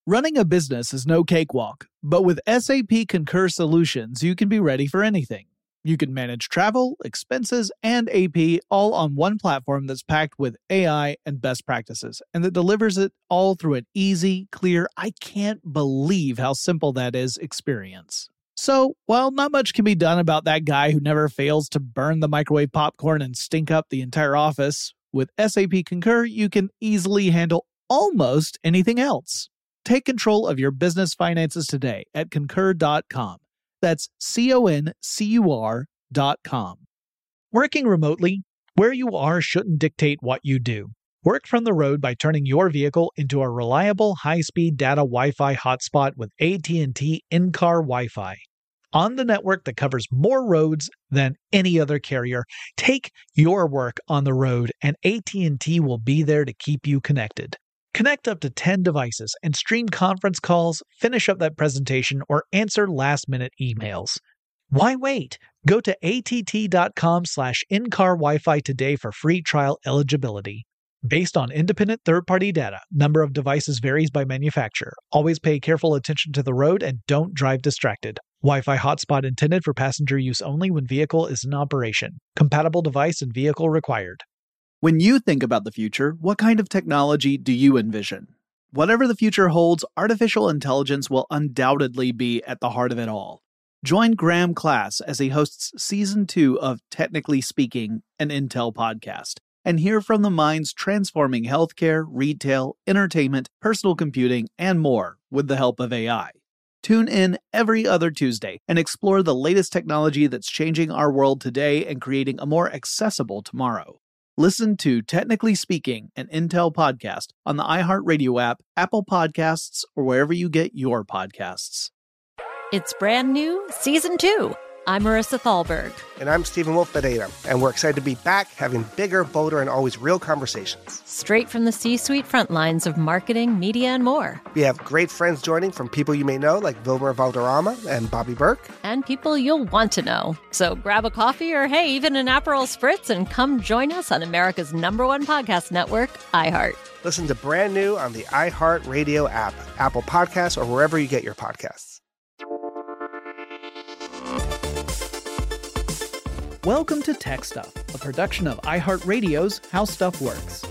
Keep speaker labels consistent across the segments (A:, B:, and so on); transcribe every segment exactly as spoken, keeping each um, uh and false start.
A: Running a business is no cakewalk, but with S A P Concur Solutions, you can be ready for anything. You can manage travel, expenses, and A P all on one platform that's packed with A I and best practices, and that delivers it all through an easy, clear, I can't believe how simple that is experience. So, while not much can be done about that guy who never fails to burn the microwave popcorn and stink up the entire office, with S A P Concur, you can easily handle almost anything else. Take control of your business finances today at concur dot com. That's C O N C U R dot com. Working remotely, where you are shouldn't dictate what you do. Work from the road by turning your vehicle into a reliable high-speed data Wi-Fi hotspot with A T and T in-car Wi-Fi. On the network that covers more roads than any other carrier, take your work on the road and A T and T will be there to keep you connected. Connect up to ten devices and stream conference calls, finish up that presentation, or answer last-minute emails. Why wait? Go to A T T dot com slash in-car Wi-Fi today for free trial eligibility. Based on independent third-party data, number of devices varies by manufacturer. Always pay careful attention to the road and don't drive distracted. Wi-Fi hotspot intended for passenger use only when vehicle is in operation. Compatible device and vehicle required.
B: When you think about the future, what kind of technology do you envision? Whatever the future holds, artificial intelligence will undoubtedly be at the heart of it all. Join Graham Class as he hosts Season two of Technically Speaking, an Intel podcast, and hear from the minds transforming healthcare, retail, entertainment, personal computing, and more with the help of A I. Tune in every other Tuesday and explore the latest technology that's changing our world today and creating a more accessible tomorrow. Listen to Technically Speaking, an Intel podcast on the iHeartRadio app, Apple Podcasts, or wherever you get your podcasts.
C: It's brand new, Season two. I'm Marissa Thalberg.
D: And I'm Stephen Wolf Pereira, and we're excited to be back having bigger, bolder, and always real conversations.
C: Straight from the C-suite front lines of marketing, media, and more.
D: We have great friends joining from people you may know, like Vilmer Valderrama and Bobby Burke.
C: And people you'll want to know. So grab a coffee or, hey, even an Aperol Spritz and come join us on America's number one podcast network, iHeart.
D: Listen to brand new on the iHeartRadio app, Apple Podcasts, or wherever you get your podcasts.
A: Welcome to Tech Stuff, a production of iHeartRadio's How Stuff Works.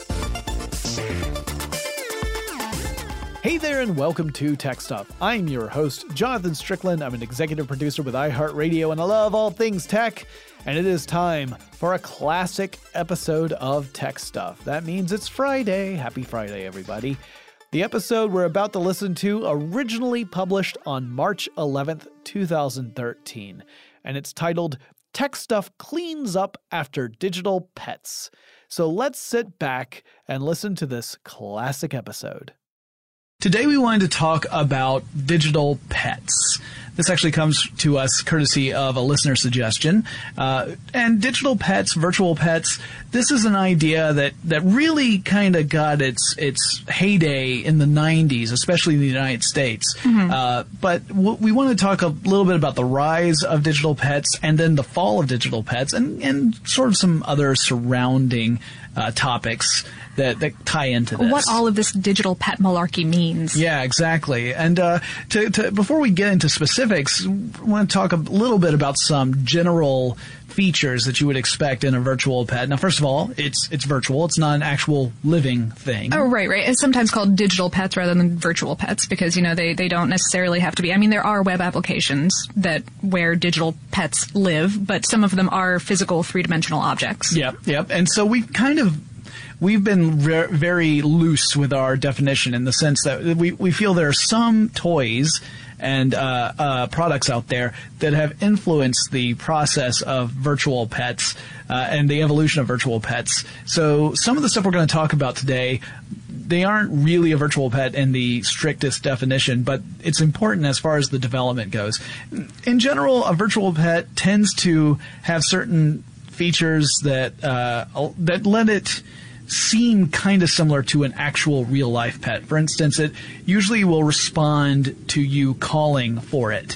A: Hey there and welcome to Tech Stuff. I'm your host, Jonathan Strickland. I'm an executive producer with iHeartRadio and I love all things tech. And it is time for a classic episode of Tech Stuff. That means it's Friday. Happy Friday, everybody. The episode we're about to listen to originally published on March eleventh, two thousand thirteen. And it's titled Tech Stuff Cleans Up After Digital Pets. So let's sit back and listen to this classic episode. Today we wanted to talk about digital pets. This actually comes to us courtesy of a listener suggestion. Uh, and digital pets, virtual pets, this is an idea that, that really kind of got its its heyday in the nineties, especially in the United States. Mm-hmm. Uh, but w- we want to talk a little bit about the rise of digital pets and then the fall of digital pets and, and sort of some other surrounding uh, topics that, that tie into this.
E: What all of this digital pet malarkey means.
A: Yeah, exactly. And uh, to, to, before we get into specifics, I want to talk a little bit about some general features that you would expect in a virtual pet. Now, first of all, it's it's virtual. It's not an actual living thing.
E: Oh, right, right. It's sometimes called digital pets rather than virtual pets because, you know, they, they don't necessarily have to be. I mean, there are web applications that where digital pets live, but some of them are physical three-dimensional objects.
A: Yep, yep. And so we kind of We've been re- very loose with our definition in the sense that we, we feel there are some toys and uh, uh, products out there that have influenced the process of virtual pets uh, and the evolution of virtual pets. So some of the stuff we're going to talk about today, they aren't really a virtual pet in the strictest definition, but it's important as far as the development goes. In general, a virtual pet tends to have certain features that uh, that let it seem kind of similar to an actual real-life pet. For instance, it usually will respond to you calling for it.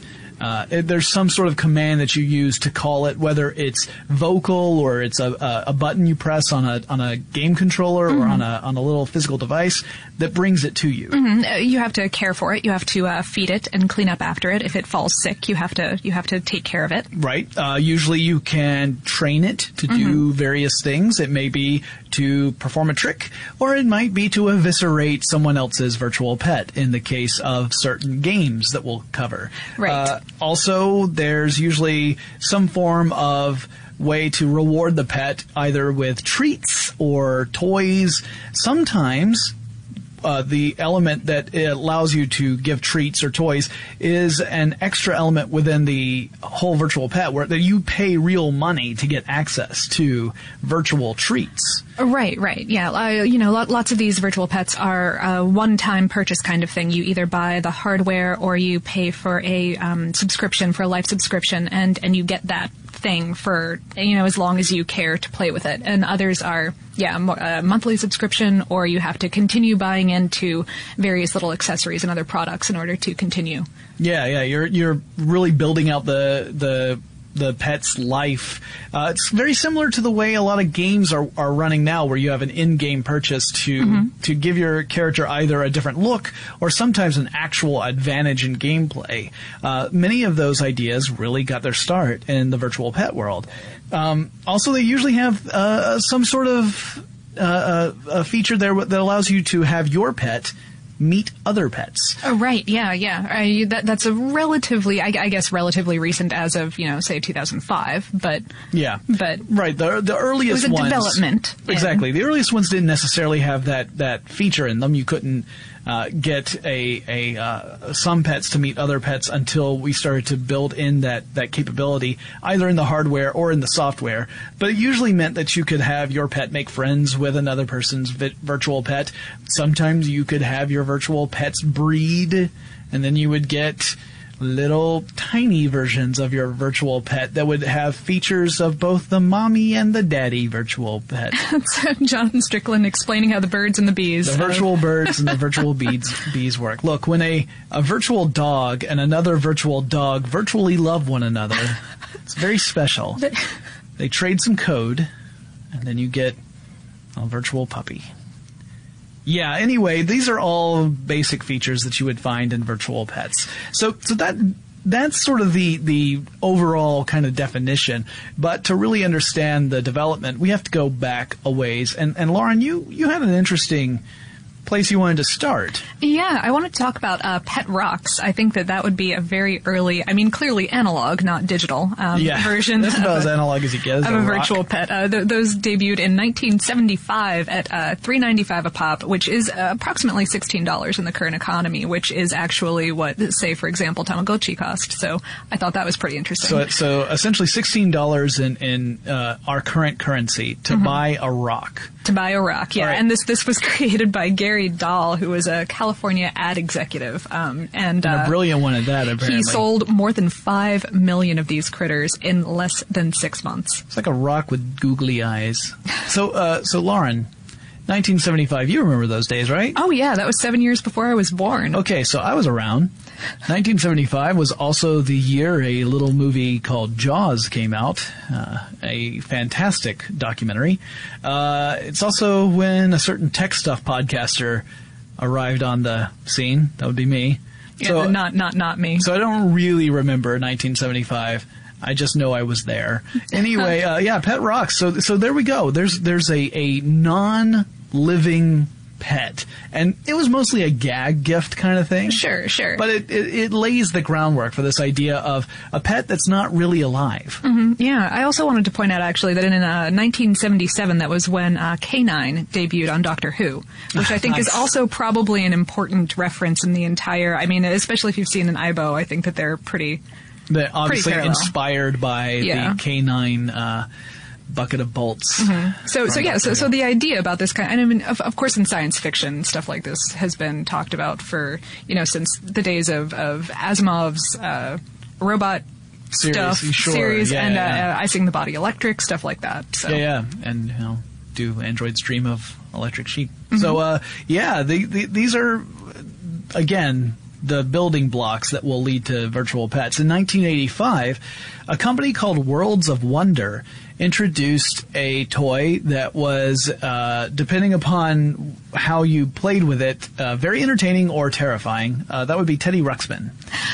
B: uh, it, there's some sort of command that you use to call it, whether it's vocal or it's a, a, a button you press on a on a game controller mm-hmm. or on a on a little physical device that brings it to you.
E: Mm-hmm. Uh, you have to care for it. You have to uh, feed it and clean up after it. If it falls sick, you have to you have to take care of it.
B: Right. Uh, usually you can train it to mm-hmm. do various things. It may be to perform a trick, or it might be to eviscerate someone else's virtual pet in the case of certain games that we'll cover.
E: Right.
B: Uh, also, there's usually some form of way to reward the pet, either with treats or toys. Sometimes Uh, the element that it allows you to give treats or toys is an extra element within the whole virtual pet, where that you pay real money to get access to virtual treats.
E: Right, right, yeah. Uh, you know, lots of these virtual pets are a one-time purchase kind of thing. You either buy the hardware or you pay for a um, subscription, for a life subscription, and and you get that thing for, you know, as long as you care to play with it. And others are, yeah, a monthly subscription, or you have to continue buying into various little accessories and other products in order to continue.
B: Yeah, yeah, you're you're really building out the the the pet's life. Uh, it's very similar to the way a lot of games are, are running now, where you have an in-game purchase to mm-hmm. to give your character either a different look or sometimes an actual advantage in gameplay. Uh, many of those ideas really got their start in the virtual pet world. Um, also, they usually have uh, some sort of uh, a feature there that allows you to have your pet meet other pets.
E: Oh, right. Yeah, yeah. I, that, that's a relatively, I, I guess, relatively recent as of, you know, say two thousand five, but...
B: Yeah.
E: But...
B: Right. The, the earliest ones...
E: It was a
B: ones,
E: development.
B: Exactly.
E: And,
B: the earliest ones didn't necessarily have that, that feature in them. You couldn't uh, get a, a uh, some pets to meet other pets until we started to build in that, that capability, either in the hardware or in the software. But it usually meant that you could have your pet make friends with another person's vi- virtual pet. Sometimes you could have your virtual pets breed, and then you would get little tiny versions of your virtual pet that would have features of both the mommy and the daddy virtual pet.
E: That's Jonathan Strickland explaining how the birds and the bees.
B: The virtual birds and the virtual bees, bees work. Look, when a, a virtual dog and another virtual dog virtually love one another, it's very special. They trade some code, and then you get a virtual puppy. Yeah, anyway, these are all basic features that you would find in virtual pets. So so that that's sort of the, the overall kind of definition. But to really understand the development, we have to go back a ways. And, and Lauren, you, you had an interesting place you wanted to start.
E: Yeah, I want to talk about uh, Pet Rocks. I think that that would be a very early, I mean, clearly analog, not digital, um,
B: yeah,
E: version.
B: That's about as
E: a,
B: analog as you get.
E: Of a,
B: a
E: virtual pet. Uh, th- those debuted in nineteen seventy-five at uh, three dollars and ninety-five cents a pop, which is uh, approximately sixteen dollars in the current economy, which is actually what, say, for example, Tamagotchi cost. So I thought that was pretty interesting.
B: So, so essentially sixteen dollars in, in uh, our current currency to mm-hmm. buy a rock.
E: To buy a rock, yeah.
B: Right.
E: And this this was created by Gary Dahl, who was a California ad executive. Um, and,
B: and a
E: uh,
B: brilliant one at that, apparently.
E: He sold more than five million of these critters in less than six months.
B: It's like a rock with googly eyes. So, uh, so Lauren, nineteen seventy-five, you remember those days, right?
E: Oh, yeah. That was seven years before I was born.
B: Okay, so I was around. nineteen seventy-five was also the year a little movie called Jaws came out, uh, a fantastic documentary. Uh, it's also when a certain tech stuff podcaster arrived on the scene. That would be me.
E: Yeah,
B: so,
E: not not not me.
B: So I don't really remember nineteen seventy-five. I just know I was there. Anyway, uh, yeah, Pet Rocks. So so there we go. There's there's a, a non-living pet, and it was mostly a gag gift kind of thing.
E: Sure, sure.
B: But it, it, it lays the groundwork for this idea of a pet that's not really alive.
E: Mm-hmm. Yeah, I also wanted to point out actually that in uh, nineteen seventy-seven, that was when uh, K nine debuted on Doctor Who, which I think nice. is also probably an important reference in the entire. I mean, especially if you've seen an I B O, I think that they're pretty.
B: They're obviously inspired by
E: yeah.
B: the K nine. Uh, bucket of bolts.
E: Mm-hmm. So, so yeah, so, so the idea about this kind, and I mean, of, of course, in science fiction, stuff like this has been talked about for, you know, since the days of, of Asimov's uh, robot
B: series,
E: stuff,
B: sure.
E: series,
B: yeah,
E: and
B: yeah.
E: Uh, Icing the Body Electric, stuff like that. So.
B: Yeah, yeah, and you know, do androids dream of electric sheep?
E: Mm-hmm.
B: So, uh, yeah, the, the, these are again the building blocks that will lead to virtual pets. In nineteen eighty-five, a company called Worlds of Wonder introduced a toy that was, uh, depending upon how you played with it, uh, very entertaining or terrifying. Uh, that would be Teddy Ruxpin.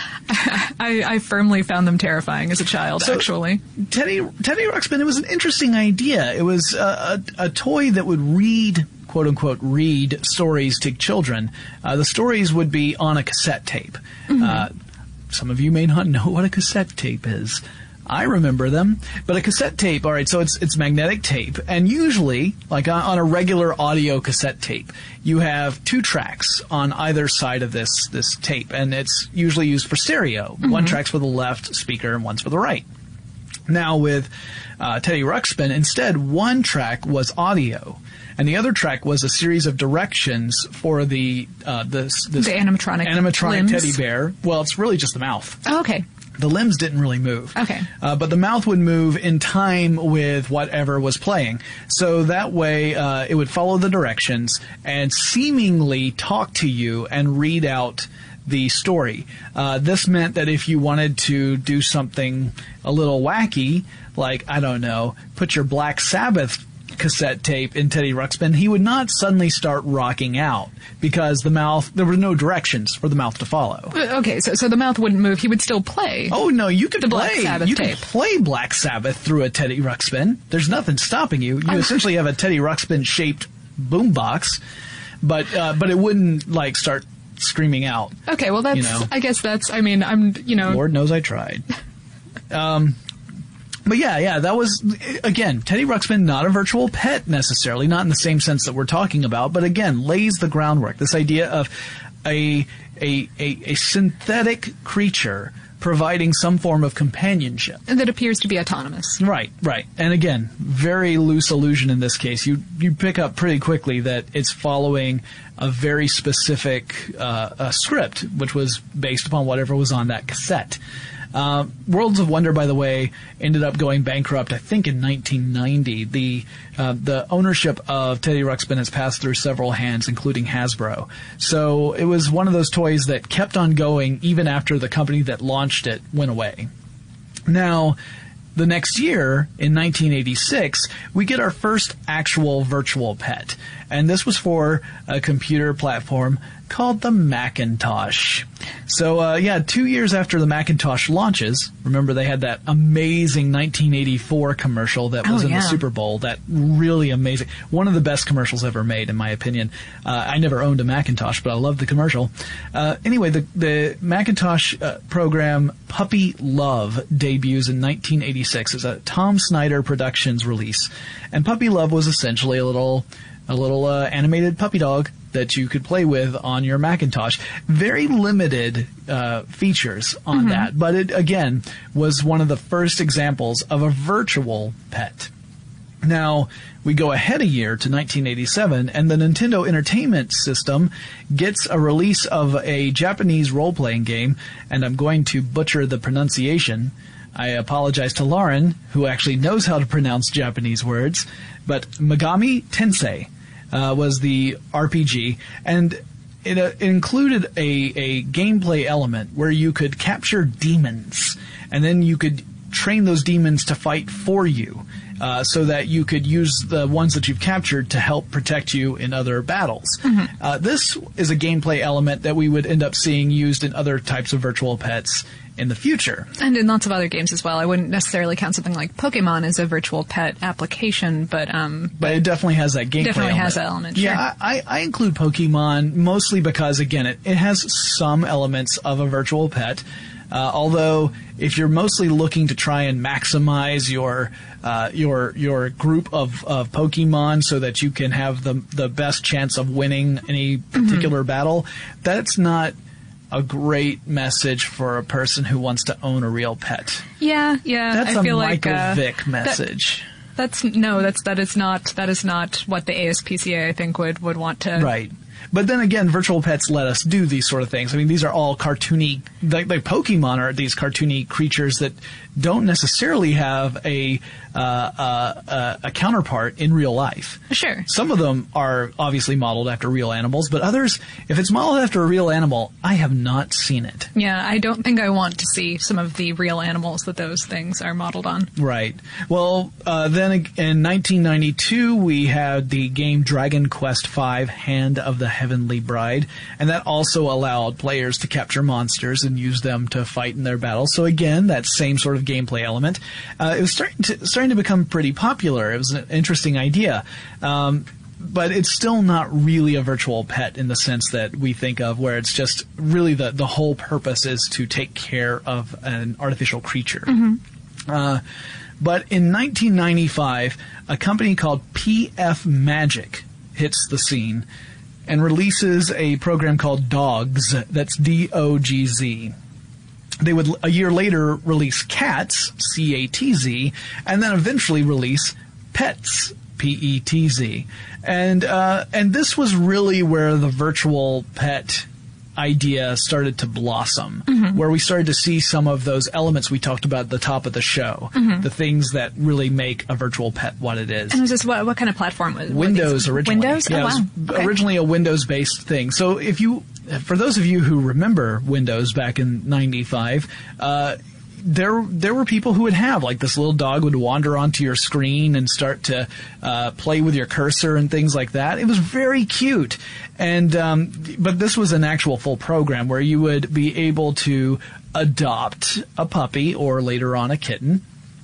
E: I, I firmly found them terrifying as a child,
B: so,
E: actually.
B: Teddy Teddy Ruxpin, it was an interesting idea. It was a, a, a toy that would read, quote-unquote, read stories to children. Uh, the stories would be on a cassette tape. Mm-hmm. Uh, some of you may not know what a cassette tape is. I remember them. But a cassette tape, all right, so it's it's magnetic tape. And usually, like on, on a regular audio cassette tape, you have two tracks on either side of this, this tape. And it's usually used for stereo. Mm-hmm. One track's for the left speaker and one's for the right. Now with uh, Teddy Ruxpin, instead, one track was audio. And the other track was a series of directions for the uh, this, this
E: the animatronic
B: animatronic
E: limbs.
B: teddy bear. Well, it's really just the mouth.
E: Oh, okay.
B: The limbs didn't really move.
E: Okay.
B: Uh, but the mouth would move in time with whatever was playing. So that way, uh, it would follow the directions and seemingly talk to you and read out the story. Uh, this meant that if you wanted to do something a little wacky, like, I don't know, put your Black Sabbath cassette tape in Teddy Ruxpin, he would not suddenly start rocking out because the mouth, there were no directions for the mouth to follow.
E: Okay, so so the mouth wouldn't move. He would still play.
B: Oh no, you could
E: the
B: play.
E: Black Sabbath
B: you
E: tape.
B: could play Black Sabbath through a Teddy Ruxpin. There's nothing stopping you. You essentially have a Teddy Ruxpin shaped boombox, but uh, but it wouldn't like start screaming out.
E: Okay, well that's.
B: You know?
E: I guess that's. I mean, I'm. You know.
B: Lord knows I tried. Um. But yeah, yeah, that was, again, Teddy Ruxpin, not a virtual pet necessarily, not in the same sense that we're talking about, but again, lays the groundwork. This idea of a, a, a, a synthetic creature providing some form of companionship.
E: And that appears to be autonomous.
B: Right, right. And again, very loose illusion in this case. You, you pick up pretty quickly that it's following a very specific uh, a script, which was based upon whatever was on that cassette. Uh, Worlds of Wonder, by the way, ended up going bankrupt, I think, in nineteen ninety. The uh, the ownership of Teddy Ruxpin has passed through several hands, including Hasbro. So it was one of those toys that kept on going even after the company that launched it went away. Now, the next year, in nineteen eighty-six, we get our first actual virtual pet. And this was for a computer platform called the Macintosh. So, uh, yeah, two years after the Macintosh launches, remember they had that amazing nineteen eighty-four commercial that was
E: oh,
B: in
E: yeah.
B: the Super Bowl. That really amazing. One of the best commercials ever made, in my opinion. Uh, I never owned a Macintosh, but I loved the commercial. Uh, anyway, the, the Macintosh uh, program Puppy Love debuts in nineteen eighty-six. It's a Tom Snyder Productions release. And Puppy Love was essentially a little... a little uh, animated puppy dog that you could play with on your Macintosh. Very limited uh, features on mm-hmm. that, but it, again, was one of the first examples of a virtual pet. Now, we go ahead a year to nineteen eighty-seven, and the Nintendo Entertainment System gets a release of a Japanese role-playing game, and I'm going to butcher the pronunciation. I apologize to Lauren, who actually knows how to pronounce Japanese words, but Megami Tensei uh, was the R P G, and it, uh, it included a, a gameplay element where you could capture demons, and then you could train those demons to fight for you, uh, so that you could use the ones that you've captured to help protect you in other battles. Mm-hmm. Uh, this is a gameplay element that we would end up seeing used in other types of virtual pets in the future.
E: And in lots of other games as well. I wouldn't necessarily count something like Pokemon as a virtual pet application, but... um,
B: but it definitely has that gameplay
E: definitely
B: element.
E: has that element,
B: Yeah,
E: sure.
B: I, I include Pokemon mostly because, again, it, it has some elements of a virtual pet. Uh, although, if you're mostly looking to try and maximize your uh, your your group of, of Pokemon so that you can have the the best chance of winning any particular mm-hmm. battle, that's not a great message for a person who wants to own a real pet.
E: Yeah, yeah.
B: That's
E: I
B: a
E: feel
B: Michael
E: like, uh,
B: Vick message.
E: That, that's no, that's that is not that is not what the A S P C A I think would would want to
B: right. But then again, virtual pets let us do these sort of things. I mean, these are all cartoony, like, like Pokemon are these cartoony creatures that don't necessarily have a uh, uh, a counterpart in real life.
E: Sure.
B: Some of them are obviously modeled after real animals, but others, if it's modeled after a real animal, I have not seen it.
E: Yeah, I don't think I want to see some of the real animals that those things are modeled on.
B: Right. Well, uh, then in nineteen ninety-two, we had the game Dragon Quest five, Hand of the Heavenly Bride, and that also allowed players to capture monsters and use them to fight in their battles. So again, that same sort of gameplay element. Uh, it was starting to, starting to become pretty popular. It was an interesting idea. Um, but it's still not really a virtual pet in the sense that we think of, where it's just really the, the whole purpose is to take care of an artificial creature. Mm-hmm. Uh, but in nineteen ninety-five, a company called P F Magic hits the scene and releases a program called Dogs. That's D O G Z. They would, a year later, release Cats, C A T Z, and then eventually release Pets, P E T Z. And, uh, and this was really where the virtual pet idea started to blossom, mm-hmm. where we started to see some of those elements we talked about at the top of the show, mm-hmm. the things that really make a virtual pet what it is.
E: And was this, what, what kind of platform was it?
B: Windows originally.
E: Windows?
B: Yeah,
E: oh, wow.
B: It was
E: okay.
B: originally a Windows-based thing. So if you, for those of you who remember Windows back in ninety-five, uh, there there were people who would have, like, this little dog would wander onto your screen and start to uh, play with your cursor and things like that. It was very cute. And um, but this was an actual full program where you would be able to adopt a puppy or later on a kitten.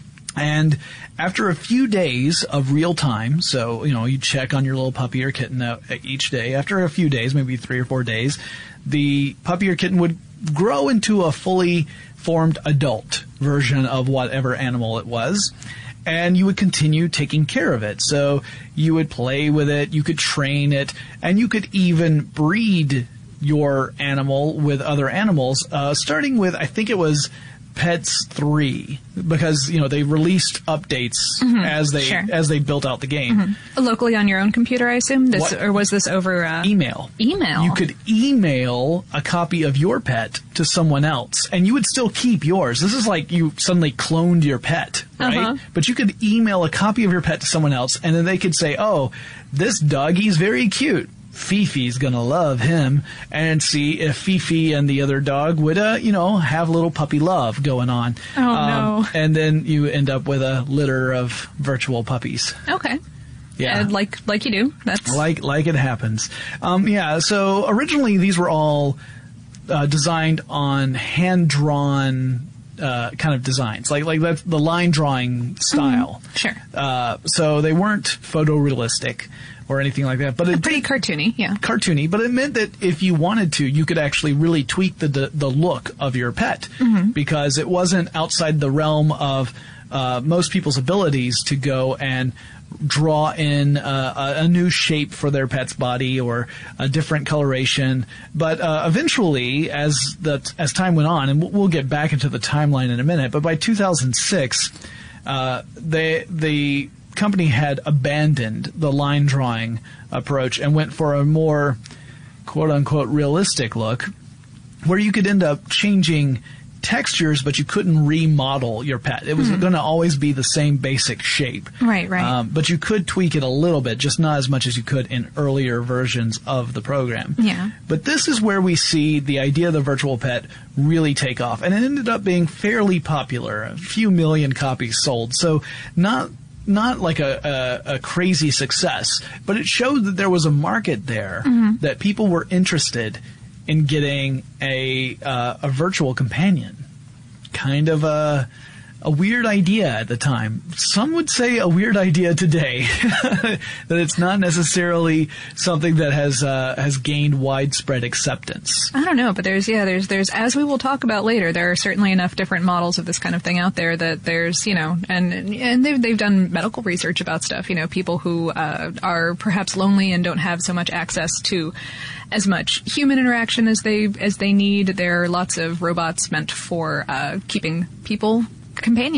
B: And after a few days of real time, so, you know, you check on your little puppy or kitten each day. After a few days, maybe three or four days, the puppy or kitten would grow into a fully formed adult version of whatever animal it was. And you would continue taking care of it. So you would play with it, you could train it, and you could even breed your animal with other animals, uh, starting with, I think it was Pets three, because, you know, they released updates mm-hmm. as they
E: sure.
B: as they built out the game.
E: Mm-hmm. Locally on your own computer, I assume? This, or was this over uh,
B: email?
E: Email.
B: You could email a copy of your pet to someone else, and you would still keep yours. This is like you suddenly cloned your pet, right? Uh-huh. But you could email a copy of your pet to someone else, and then they could say, oh, this doggy's very cute. Fifi's gonna love him, and see if Fifi and the other dog would, uh, you know, have a little puppy love going on.
E: Oh, um, no.
B: And then you end up with a litter of virtual puppies.
E: Okay.
B: Yeah.
E: Uh, like, like you do. That's
B: like, like it happens. Um, yeah. So originally these were all, uh, designed on hand-drawn, uh, kind of designs. Like, like that's the line drawing style.
E: Mm, sure.
B: Uh, so they weren't photorealistic or anything like that, but it
E: pretty
B: did,
E: cartoony, yeah.
B: Cartoony, but it meant that if you wanted to, you could actually really tweak the the, the look of your pet, mm-hmm. because it wasn't outside the realm of uh, most people's abilities to go and draw in uh, a, a new shape for their pet's body or a different coloration. But uh, eventually, as the as time went on, and we'll get back into the timeline in a minute, but by two thousand six, uh, they the company had abandoned the line drawing approach and went for a more quote unquote realistic look, where you could end up changing textures, but you couldn't remodel your pet. It was mm-hmm. going to always be the same basic shape.
E: Right, right.
B: Um, but you could tweak it a little bit, just not as much as you could in earlier versions of the program.
E: Yeah.
B: But this is where we see the idea of the virtual pet really take off. And it ended up being fairly popular. A few million copies sold. So not Not like a, a, a crazy success, but it showed that there was a market there, mm-hmm. that people were interested in getting a uh, a virtual companion. Kind of a a weird idea at the time. Some would say a weird idea today, that it's not necessarily something that has uh, has gained widespread acceptance.
E: I don't know, but there's yeah, there's there's as we will talk about later, there are certainly enough different models of this kind of thing out there that there's, you know, and and they've they've done medical research about stuff, you know, people who uh, are perhaps lonely and don't have so much access to as much human interaction as they as they need. There are lots of robots meant for uh, keeping people companion.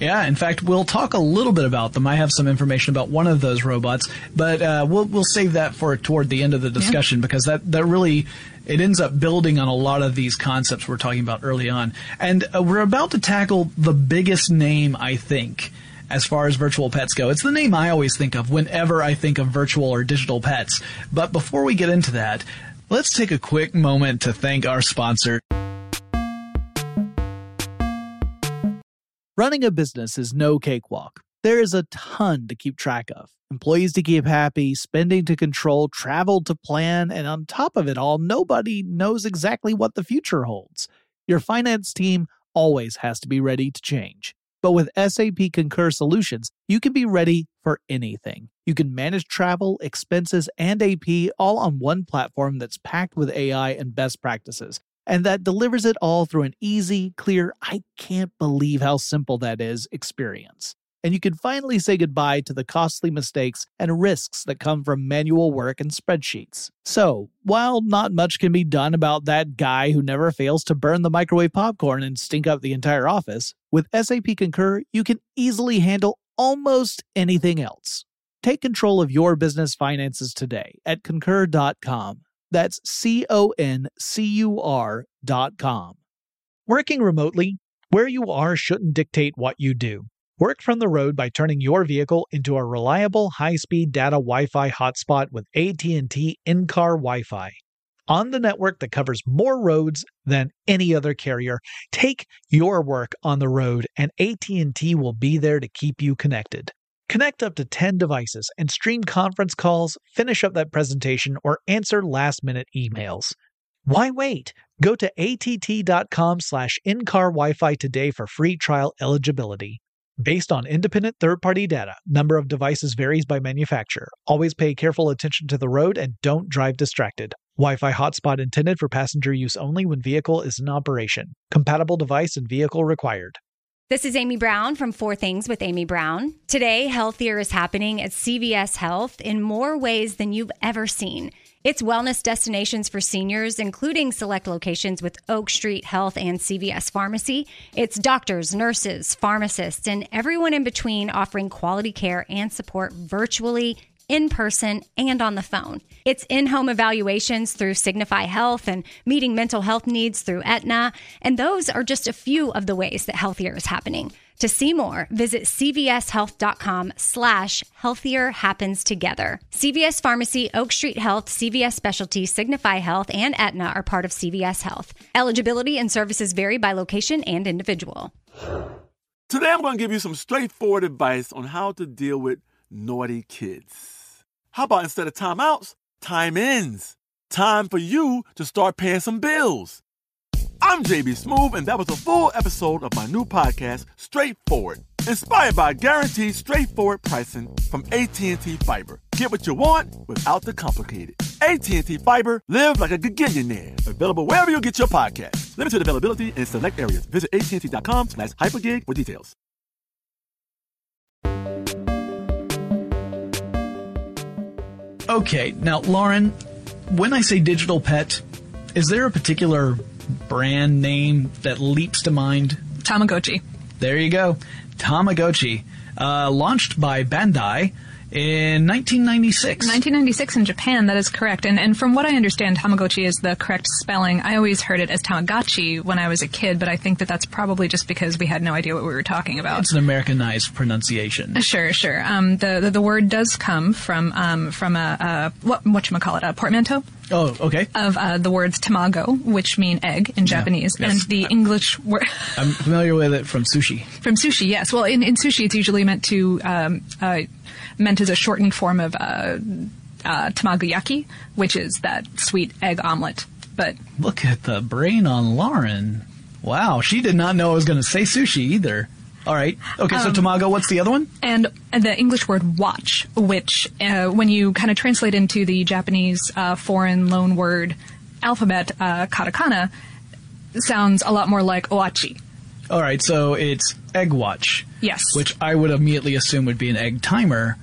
B: Yeah, in fact, we'll talk a little bit about them. I have some information about one of those robots, but uh, we'll we'll save that for toward the end of the discussion, yeah. because that, that really, it ends up building on a lot of these concepts we're talking about early on. And uh, we're about to tackle the biggest name, I think, as far as virtual pets go. It's the name I always think of whenever I think of virtual or digital pets. But before we get into that, let's take a quick moment to thank our sponsor.
A: Running a business is no cakewalk. There is a ton to keep track of. Employees to keep happy, spending to control, travel to plan, and on top of it all, nobody knows exactly what the future holds. Your finance team always has to be ready to change. But with S A P Concur Solutions, you can be ready for anything. You can manage travel, expenses, and A P all on one platform that's packed with A I and best practices, and that delivers it all through an easy, clear, I can't believe how simple that is experience. And you can finally say goodbye to the costly mistakes and risks that come from manual work and spreadsheets. So, while not much can be done about that guy who never fails to burn the microwave popcorn and stink up the entire office, with S A P Concur, you can easily handle almost anything else. Take control of your business finances today at concur dot com. That's C O N C U R dot com. Working remotely, where you are shouldn't dictate what you do. Work from the road by turning your vehicle into a reliable high-speed data Wi-Fi hotspot with A T and T in-car Wi-Fi. On the network that covers more roads than any other carrier, take your work on the road and A T and T will be there to keep you connected. Connect up to ten devices and stream conference calls, finish up that presentation, or answer last-minute emails. Why wait? Go to A T T dot com slash in-car Wi-Fi today for free trial eligibility. Based on independent third-party data, number of devices varies by manufacturer. Always pay careful attention to the road and don't drive distracted. Wi-Fi hotspot intended for passenger use only when vehicle is in operation. Compatible device and vehicle required.
F: This is Amy Brown from Four Things with Amy Brown. Today, healthier is happening at C V S Health in more ways than you've ever seen. It's wellness destinations for seniors, including select locations with Oak Street Health and C V S Pharmacy. It's doctors, nurses, pharmacists, and everyone in between offering quality care and support virtually, in person, and on the phone. It's in-home evaluations through Signify Health and meeting mental health needs through Aetna. And those are just a few of the ways that healthier is happening. To see more, visit cvshealth.com slash healthier happens together. C V S Pharmacy, Oak Street Health, C V S Specialty, Signify Health, and Aetna are part of C V S Health. Eligibility and services vary by location and individual.
G: Today I'm going to give you some straightforward advice on how to deal with naughty kids. How about instead of timeouts, time ins? Time for you to start paying some bills. I'm J B Smoove, and that was a full episode of my new podcast, Straightforward, inspired by guaranteed straightforward pricing from A T and T Fiber. Get what you want without the complicated. A T and T Fiber, live like a gigillionaire. Available wherever you get your podcast. Limited availability in select areas. Visit att.com slash hypergig for details.
B: Okay, now, Lauren, when I say digital pet, is there a particular brand name that leaps to mind?
E: Tamagotchi.
B: There you go. Tamagotchi. Uh, launched by Bandai in nineteen ninety-six.
E: nineteen ninety-six in Japan, that is correct. And and from what I understand, Tamagotchi is the correct spelling. I always heard it as Tamagotchi when I was a kid, but I think that that's probably just because we had no idea what we were talking about.
B: It's an Americanized pronunciation.
E: Sure, sure. Um, the, the the word does come from um from a, a what whatchamacallit, a portmanteau.
B: Oh, okay.
E: Of uh, the words tamago, which mean egg in Japanese,
B: yeah, yes.
E: and the English word.
B: I'm familiar with it from sushi.
E: From sushi, yes. Well, in, in sushi, it's usually meant to um, uh, meant as a shortened form of uh, uh, tamagoyaki, which is that sweet egg omelet. But
B: look at the brain on Lauren. Wow, she did not know I was going to say sushi either. All right. Okay, so um, Tamago, what's the other one?
E: And the English word watch, which uh, when you kind of translate into the Japanese uh, foreign loan word alphabet, uh, katakana, sounds a lot more like oachi.
B: All right, so it's egg watch.
E: Yes.
B: Which I would immediately assume would be an egg timer,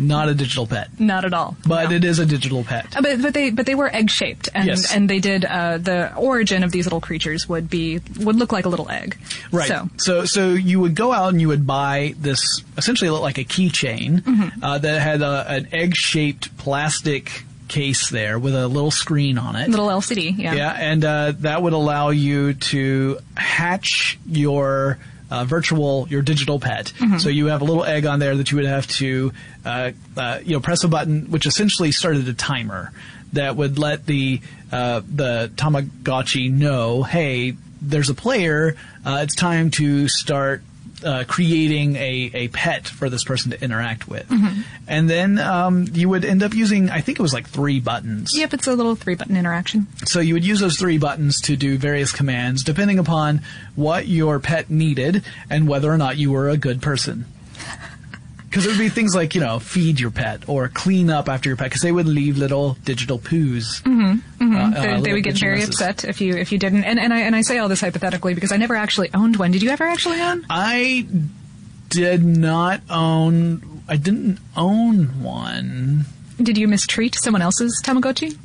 B: not a digital pet.
E: Not at all.
B: But
E: no.
B: it is a digital pet.
E: Uh, but but they but they were egg shaped, and
B: Yes.
E: and they did uh, the origin of these little creatures would be would look like a little egg.
B: Right.
E: So
B: so, so you would go out and you would buy this, essentially looked like a keychain
E: Mm-hmm.
B: uh, that had a, an egg-shaped plastic case there with a little screen on it.
E: little L C D. Yeah.
B: Yeah, and uh, that would allow you to hatch your uh, virtual, your digital pet.
E: Mm-hmm.
B: So you have a little egg on there that you would have to, uh, uh, you know, press a button, which essentially started a timer that would let the uh, the Tamagotchi know, hey, there's a player. Uh, it's time to start uh, creating a, a pet for this person to interact with.
E: Mm-hmm.
B: And then um, you would end up using, I think it was like three buttons.
E: Yep, it's a little three button interaction.
B: So you would use those three buttons to do various commands depending upon what your pet needed and whether or not you were a good person. Because it would be things like, you know, feed your pet or clean up after your pet, because they would leave little digital poos.
E: Mm-hmm. Mm-hmm.
B: Uh,
E: they,
B: uh,
E: they
B: little
E: would get
B: bitchy
E: very
B: messes.
E: upset if you if you didn't. And and I and I say all this hypothetically because I never actually owned one. Did you ever actually own?
B: I did not own. I didn't own one.
E: Did you mistreat someone else's Tamagotchi?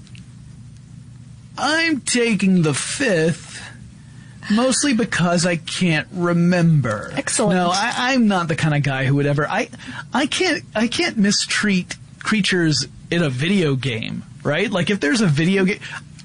B: I'm taking the fifth. Mostly because I can't remember.
E: Excellent.
B: No, I, I'm not the kind of guy who would ever. I, I can't. I can't mistreat creatures in a video game, right? Like if there's a video game.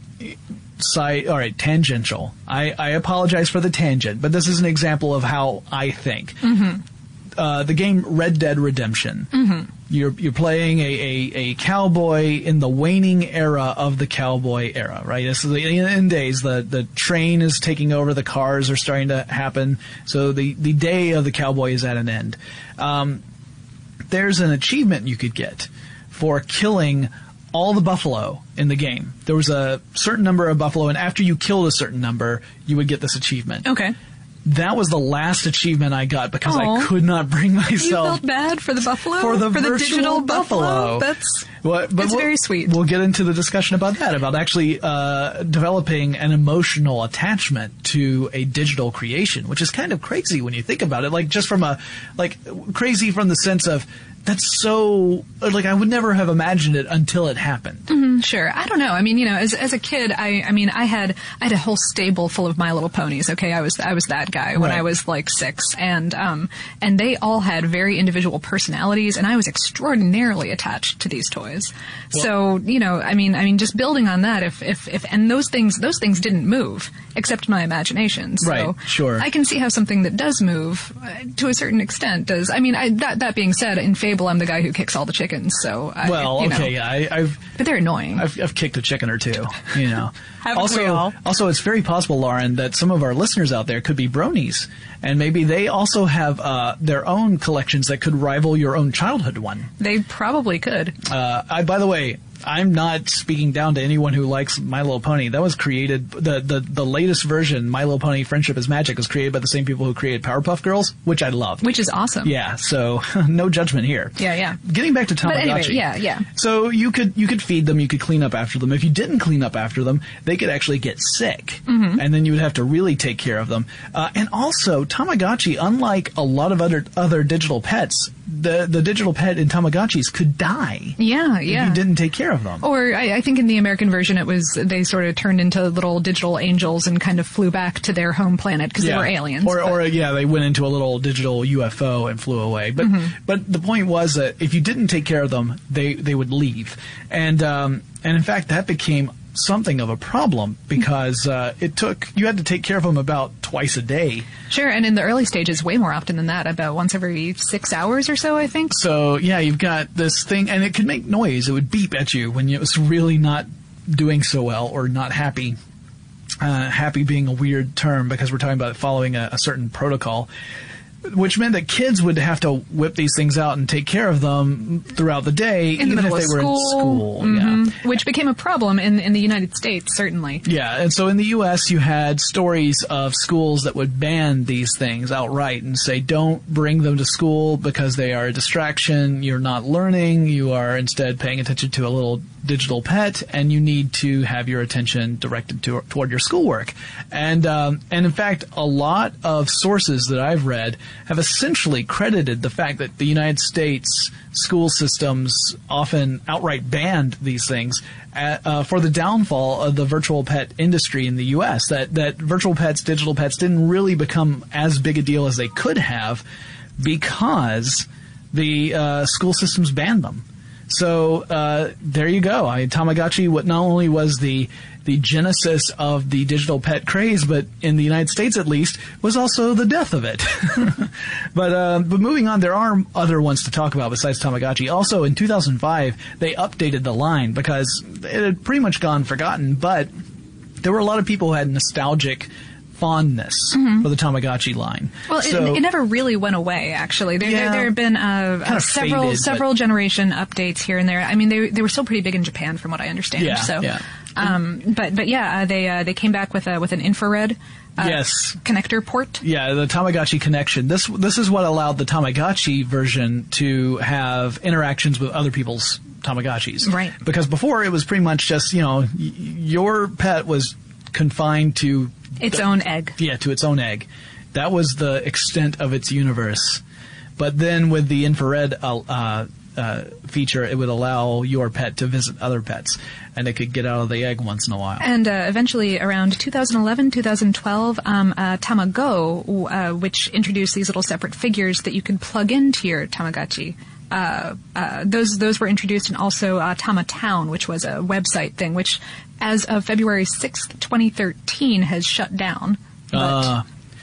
B: Side, all right, tangential. I, I apologize for the tangent, but this is an example of how I think.
E: Mm-hmm.
B: Uh, the game Red Dead Redemption.
E: Mm-hmm.
B: You're you're playing a, a, a cowboy in the waning era of the cowboy era, right? This is the end days. The the train is taking over. The cars are starting to happen. So the, the day of the cowboy is at an end. Um, there's an achievement you could get for killing all the buffalo in the game. There was a certain number of buffalo, and after you killed a certain number, you would get this achievement.
E: Okay.
B: That was the last achievement I got because
E: Aw.
B: I could not bring myself.
E: You felt bad for the buffalo?
B: For the
E: for the
B: virtual
E: digital
B: buffalo.
E: That's
B: Well, but
E: that's
B: we'll,
E: very sweet.
B: We'll get into the discussion about that, about actually uh, developing an emotional attachment to a digital creation, which is kind of crazy when you think about it. Like just from a, like crazy from the sense of that's so, like I would never have imagined it until it happened.
E: Mm-hmm, sure. I don't know. I mean, you know, as as a kid, I I mean, I had I had a whole stable full of My Little Ponies. Okay, I was I was that guy when
B: Right.
E: I was like six, and um and they all had very individual personalities, and I was extraordinarily attached to these toys. So you know, I mean, I mean, just building on that, if if if and those things those things didn't move except my imagination. So
B: Right, sure.
E: I can see how something that does move uh, to a certain extent does. I mean, I, that that being said, in Fable, I'm the guy who kicks all the chickens. So I,
B: Well,
E: you know,
B: okay, yeah, I, I've
E: but they're annoying.
B: I've, I've kicked a chicken or two, you know.
E: Haven't
B: also,
E: we all?
B: also, it's very possible, Lauren, that some of our listeners out there could be bronies, and maybe they also have uh, their own collections that could rival your own childhood one.
E: They probably could.
B: Uh, I, by the way, I'm not speaking down to anyone who likes My Little Pony. That was created, the, the, the latest version, My Little Pony Friendship is Magic, was created by the same people who created Powerpuff Girls, which I loved.
E: Which is awesome.
B: Yeah, so no judgment here.
E: Yeah, yeah.
B: Getting back to Tamagotchi.
E: But anyway, yeah, yeah.
B: So you could you could feed them, you could clean up after them. If you didn't clean up after them, they could actually get sick,
E: Mm-hmm.
B: and then you would have to really take care of them. Uh, and also, Tamagotchi, unlike a lot of other other digital pets, the the digital pet in Tamagotchis could die
E: Yeah,
B: if
E: yeah.
B: you didn't take care of them.
E: Or I, I think in the American version, it was they sort of turned into little digital angels and kind of flew back to their home planet because they were aliens.
B: Or,
E: but-
B: or yeah, they went into a little digital U F O and flew away. But
E: Mm-hmm.
B: but the point was that if you didn't take care of them, they they would leave. And um, and in fact, that became something of a problem because uh, it took you had to take care of them about twice a day.
E: Sure, and in the early stages, way more often than that, about once every six hours or so, I think.
B: So yeah, you've got this thing, and it could make noise. It would beep at you when it was really not doing so well or not happy. Uh, happy being a weird term because we're talking about following a, a certain protocol, which meant that kids would have to whip these things out and take care of them throughout the day,
E: In the
B: even if
E: middle
B: they
E: of
B: were
E: school.
B: in school.
E: Mhm.
B: Yeah.
E: Which became a problem in in the United States, certainly.
B: Yeah, and so in the U S you had stories of schools that would ban these things outright and say, don't bring them to school because they are a distraction, you're not learning, you are instead paying attention to a little digital pet, and you need to have your attention directed to, toward your schoolwork. And um, and in fact, a lot of sources that I've read have essentially credited the fact that the United States school systems often outright banned these things at, uh, for the downfall of the virtual pet industry in the U S That that virtual pets, digital pets, didn't really become as big a deal as they could have because the uh, school systems banned them. So uh, there you go. I, Tamagotchi, what not only was the the genesis of the digital pet craze, but in the United States at least, was also the death of it. but uh, but moving on, there are other ones to talk about besides Tamagotchi. Also, in two thousand five, they updated the line because it had pretty much gone forgotten, but there were a lot of people who had nostalgic fondness mm-hmm. for the Tamagotchi line.
E: Well,
B: so,
E: it, it never really went away, actually. There,
B: yeah,
E: there, there have been uh, uh, several
B: faded,
E: several generation updates here and there. I mean, they they were still pretty big in Japan, from what I understand.
B: Yeah,
E: so,
B: yeah.
E: Um, but but yeah, uh, they uh, they came back with a with an infrared uh,
B: yes.
E: connector port.
B: Yeah, the Tamagotchi connection. This this is what allowed the Tamagotchi version to have interactions with other people's Tamagotchis.
E: Right.
B: Because before it was pretty much just, you know, y- your pet was confined to
E: its own egg.
B: Yeah, to its own egg. That was the extent of its universe. But then with the infrared uh, uh, uh, feature, it would allow your pet to visit other pets, and it could get out of the egg once in a while.
E: And uh, eventually, around two thousand eleven, two thousand twelve, um, uh, Tamago, uh, which introduced these little separate figures that you could plug into your Tamagotchi. Uh, uh, those those were introduced, and also uh, Tama Town, which was a website thing, which as of February sixth, twenty thirteen, has shut down. But
B: uh,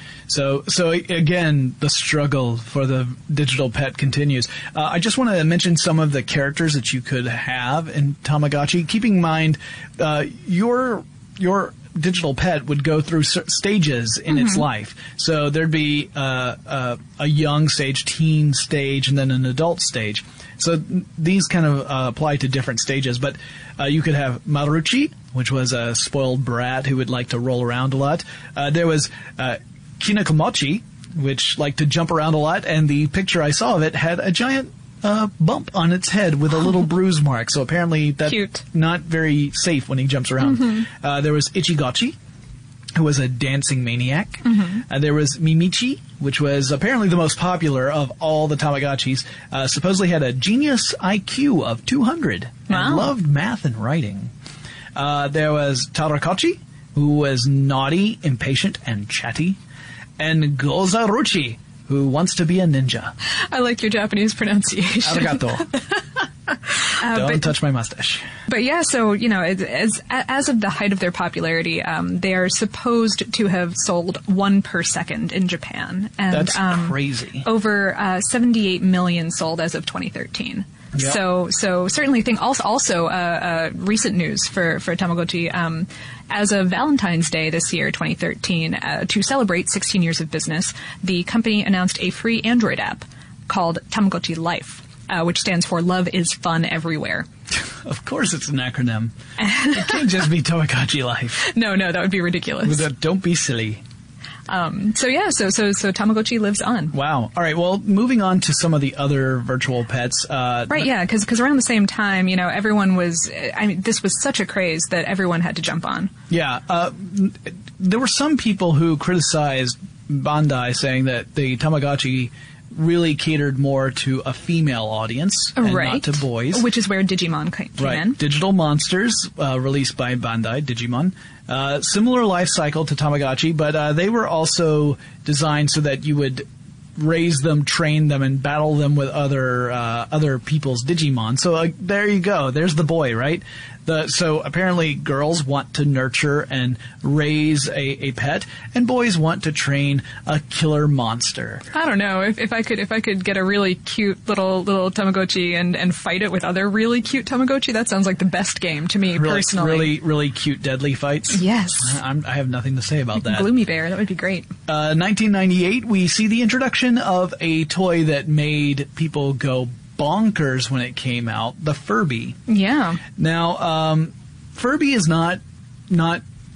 B: so so again, the struggle for the digital pet continues. Uh, I just want to mention some of the characters that you could have in Tamagotchi. Keeping in mind, uh, your your digital pet would go through stages in mm-hmm. its life. So there'd be uh, uh, a young stage, teen stage, and then an adult stage. So th- these kind of uh, apply to different stages. But uh, you could have Maruchi, which was a spoiled brat who would like to roll around a lot. Uh, there was uh, Kinakomochi, which liked to jump around a lot, and the picture I saw of it had a giant uh, bump on its head with a little bruise mark. So apparently that's
E: Cute.
B: not very safe when he jumps around.
E: Mm-hmm.
B: Uh, there was Ichigochi, who was a dancing maniac.
E: Mm-hmm.
B: Uh, there was Mimichi, which was apparently the most popular of all the Tamagotchis. Uh, supposedly had a genius I Q of two hundred and
E: wow.
B: loved math and writing. Uh, there was Tarakochi, who was naughty, impatient, and chatty. And Gozaruchi, who wants to be a ninja.
E: I like your Japanese pronunciation.
B: Arigato.
E: uh,
B: Don't
E: but,
B: touch my mustache.
E: But yeah, so, you know, as as of the height of their popularity, um, they are supposed to have sold one per second in Japan. And,
B: That's
E: um,
B: crazy.
E: Over uh, seventy-eight million sold as of twenty thirteen.
B: Yep.
E: So, so certainly think also, also, uh, uh, recent news for, for Tamagotchi, um, as of Valentine's Day this year, twenty thirteen, uh, to celebrate sixteen years of business, the company announced a free Android app called Tamagotchi Life, uh, which stands for Love is Fun Everywhere.
B: Of course it's an acronym. It can't just be Tamagotchi Life.
E: No, no, that would be ridiculous.
B: Don't be silly.
E: Um, so yeah, so, so, so Tamagotchi lives on.
B: Wow. All right. Well, moving on to some of the other virtual pets. Uh,
E: right. Yeah. Cause, cause around the same time, you know, everyone was, I mean, this was such a craze that everyone had to jump on.
B: Yeah. Uh, there were some people who criticized Bandai, saying that the Tamagotchi really catered more to a female audience and
E: right.
B: not to boys.
E: Which is where Digimon came
B: right.
E: in.
B: Digital Monsters, uh, released by Bandai, Digimon. Uh, similar life cycle to Tamagotchi, but uh, they were also designed so that you would raise them, train them, and battle them with other uh, other people's Digimon. So uh, there you go. There's the boy, right? The, so apparently girls want to nurture and raise a, a pet, and boys want to train a killer monster.
E: I don't know if, if I could if I could get a really cute little little Tamagotchi and, and fight it with other really cute Tamagotchi. That sounds like the best game to me
B: really,
E: personally.
B: Really, really cute, deadly fights.
E: Yes,
B: I'm, I have nothing to say about that.
E: Gloomy Bear, that would be great.
B: Uh, nineteen ninety-eight, we see the introduction of a toy that made people go bonkers when it came out, the Furby.
E: Yeah.
B: Now, um, Furby is not not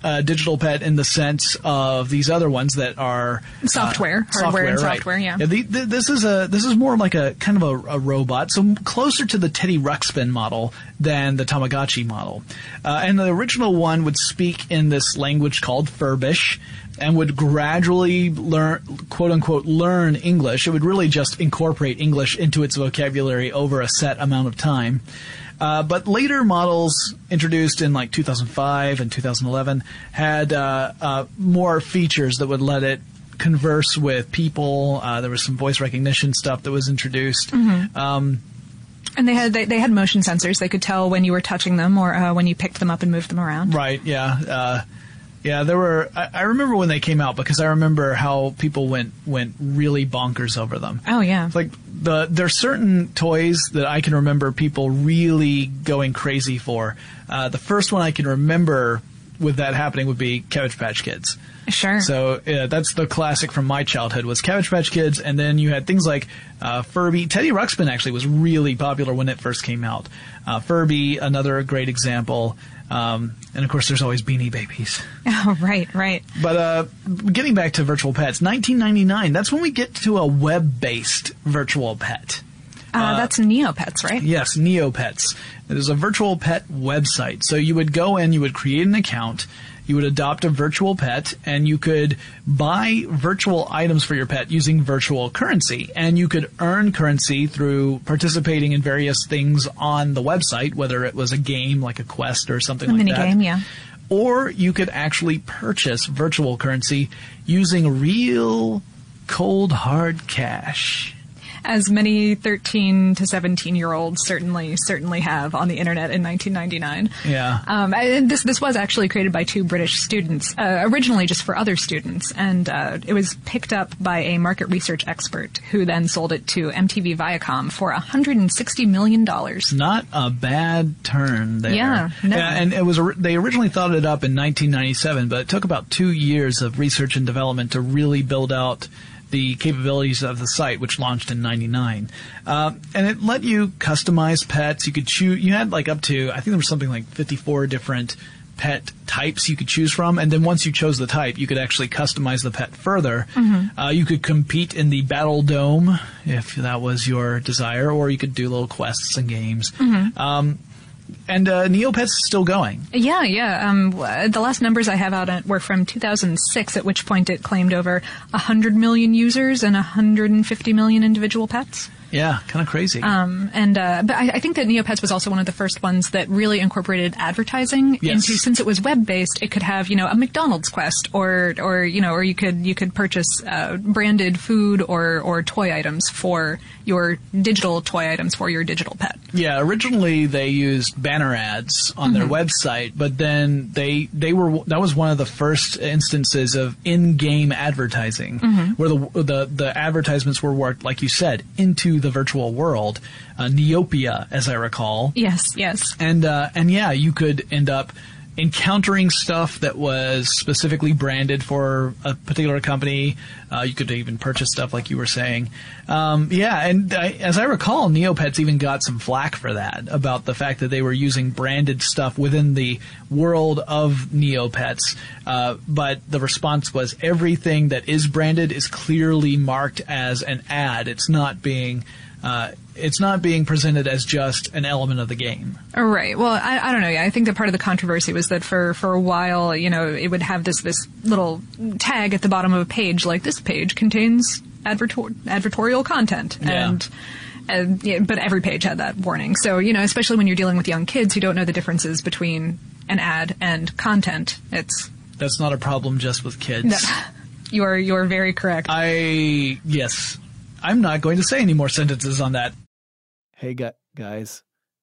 B: a digital pet in the sense of these other ones that are
E: software,
B: uh,
E: hardware,
B: software,
E: and
B: right.
E: software. Yeah.
B: yeah the, the, this is a this is more like a kind of a, a robot, so closer to the Teddy Ruxpin model than the Tamagotchi model. Uh, and the original one would speak in this language called Furbish, and would gradually learn, quote unquote, learn English. It would really just incorporate English into its vocabulary over a set amount of time. Uh, but later models introduced in like two thousand five and two thousand eleven had uh, uh, more features that would let it converse with people. Uh, there was some voice recognition stuff that was introduced.
E: Mm-hmm.
B: Um,
E: and they had they, they had motion sensors. They could tell when you were touching them or uh, when you picked them up and moved them around.
B: Right. Yeah. Uh, Yeah, there were. I, I remember when they came out because I remember how people went went really bonkers over them.
E: Oh yeah,
B: like the there's certain toys that I can remember people really going crazy for. Uh, the first one I can remember with that happening would be Cabbage Patch Kids.
E: Sure.
B: So yeah, that's the classic from my childhood was Cabbage Patch Kids, and then you had things like uh, Furby. Teddy Ruxpin actually was really popular when it first came out. Uh, Furby, another great example. Um, and of course, there's always Beanie Babies.
E: Oh, right, right.
B: But uh, getting back to virtual pets, nineteen ninety-nine, that's when we get to a web-based virtual pet.
E: Uh, uh, that's Neopets, right?
B: Yes, Neopets. It is a virtual pet website. So you would go in, you would create an account, you would adopt a virtual pet, and you could buy virtual items for your pet using virtual currency. And you could earn currency through participating in various things on the website, whether it was a game like a quest or something
E: a
B: like
E: mini
B: that.
E: game, yeah.
B: Or you could actually purchase virtual currency using real cold hard cash.
E: As many thirteen to seventeen year olds certainly certainly have on the internet in nineteen ninety-nine.
B: Yeah.
E: Um, and this this was actually created by two British students, uh, originally just for other students, and uh, it was picked up by a market research expert who then sold it to M T V Viacom for one hundred sixty million dollars.
B: Not a bad turn there.
E: Yeah, no.
B: Yeah, and it was they originally thought it up in nineteen ninety-seven, but it took about two years of research and development to really build out the capabilities of the site, which launched in ninety-nine. Uh, and it let you customize pets. You could choose, you had like up to, I think there was something like fifty-four different pet types you could choose from. And then once you chose the type, you could actually customize the pet further.
E: Mm-hmm.
B: Uh, you could compete in the Battle Dome if that was your desire, or you could do little quests and games.
E: Mm-hmm.
B: Um, And uh, Neopets is still going.
E: Yeah, yeah. Um, the last numbers I have out were from two thousand six, at which point it claimed over one hundred million users and one hundred fifty million individual pets.
B: Yeah, kind of crazy.
E: Um, and uh, but I, I think that Neopets was also one of the first ones that really incorporated advertising
B: Yes.
E: into. Since it was web based, it could have you know a McDonald's quest, or or you know, or you could you could purchase uh, branded food or or toy items for your digital toy items for your digital pet.
B: Yeah, originally they used banner ads on their
E: Mm-hmm.
B: website, but then they they were that was one of the first instances of in-game advertising,
E: Mm-hmm.
B: where the the the advertisements were worked, like you said, into the virtual world, uh, Neopia, as I recall.
E: Yes, yes.
B: And uh, and yeah, you could end up encountering stuff that was specifically branded for a particular company. Uh, you could even purchase stuff like you were saying. Um, yeah, and I, as I recall, Neopets even got some flack for that, about the fact that they were using branded stuff within the world of Neopets. Uh, but the response was everything that is branded is clearly marked as an ad. It's not being... Uh, it's not being presented as just an element of the game.
E: Right. Well, I, I don't know. Yeah, I think that part of the controversy was that for, for a while, you know, it would have this, this little tag at the bottom of a page, like this page contains advertor- advertorial content.
B: Yeah.
E: And, and yeah, but every page had that warning. So, you know, especially when you're dealing with young kids who don't know the differences between an ad and content, it's...
B: That's not a problem just with kids.
E: No, you are, you are very correct.
B: I, yes. I'm not going to say any more sentences on that.
A: Hey, gu- guys,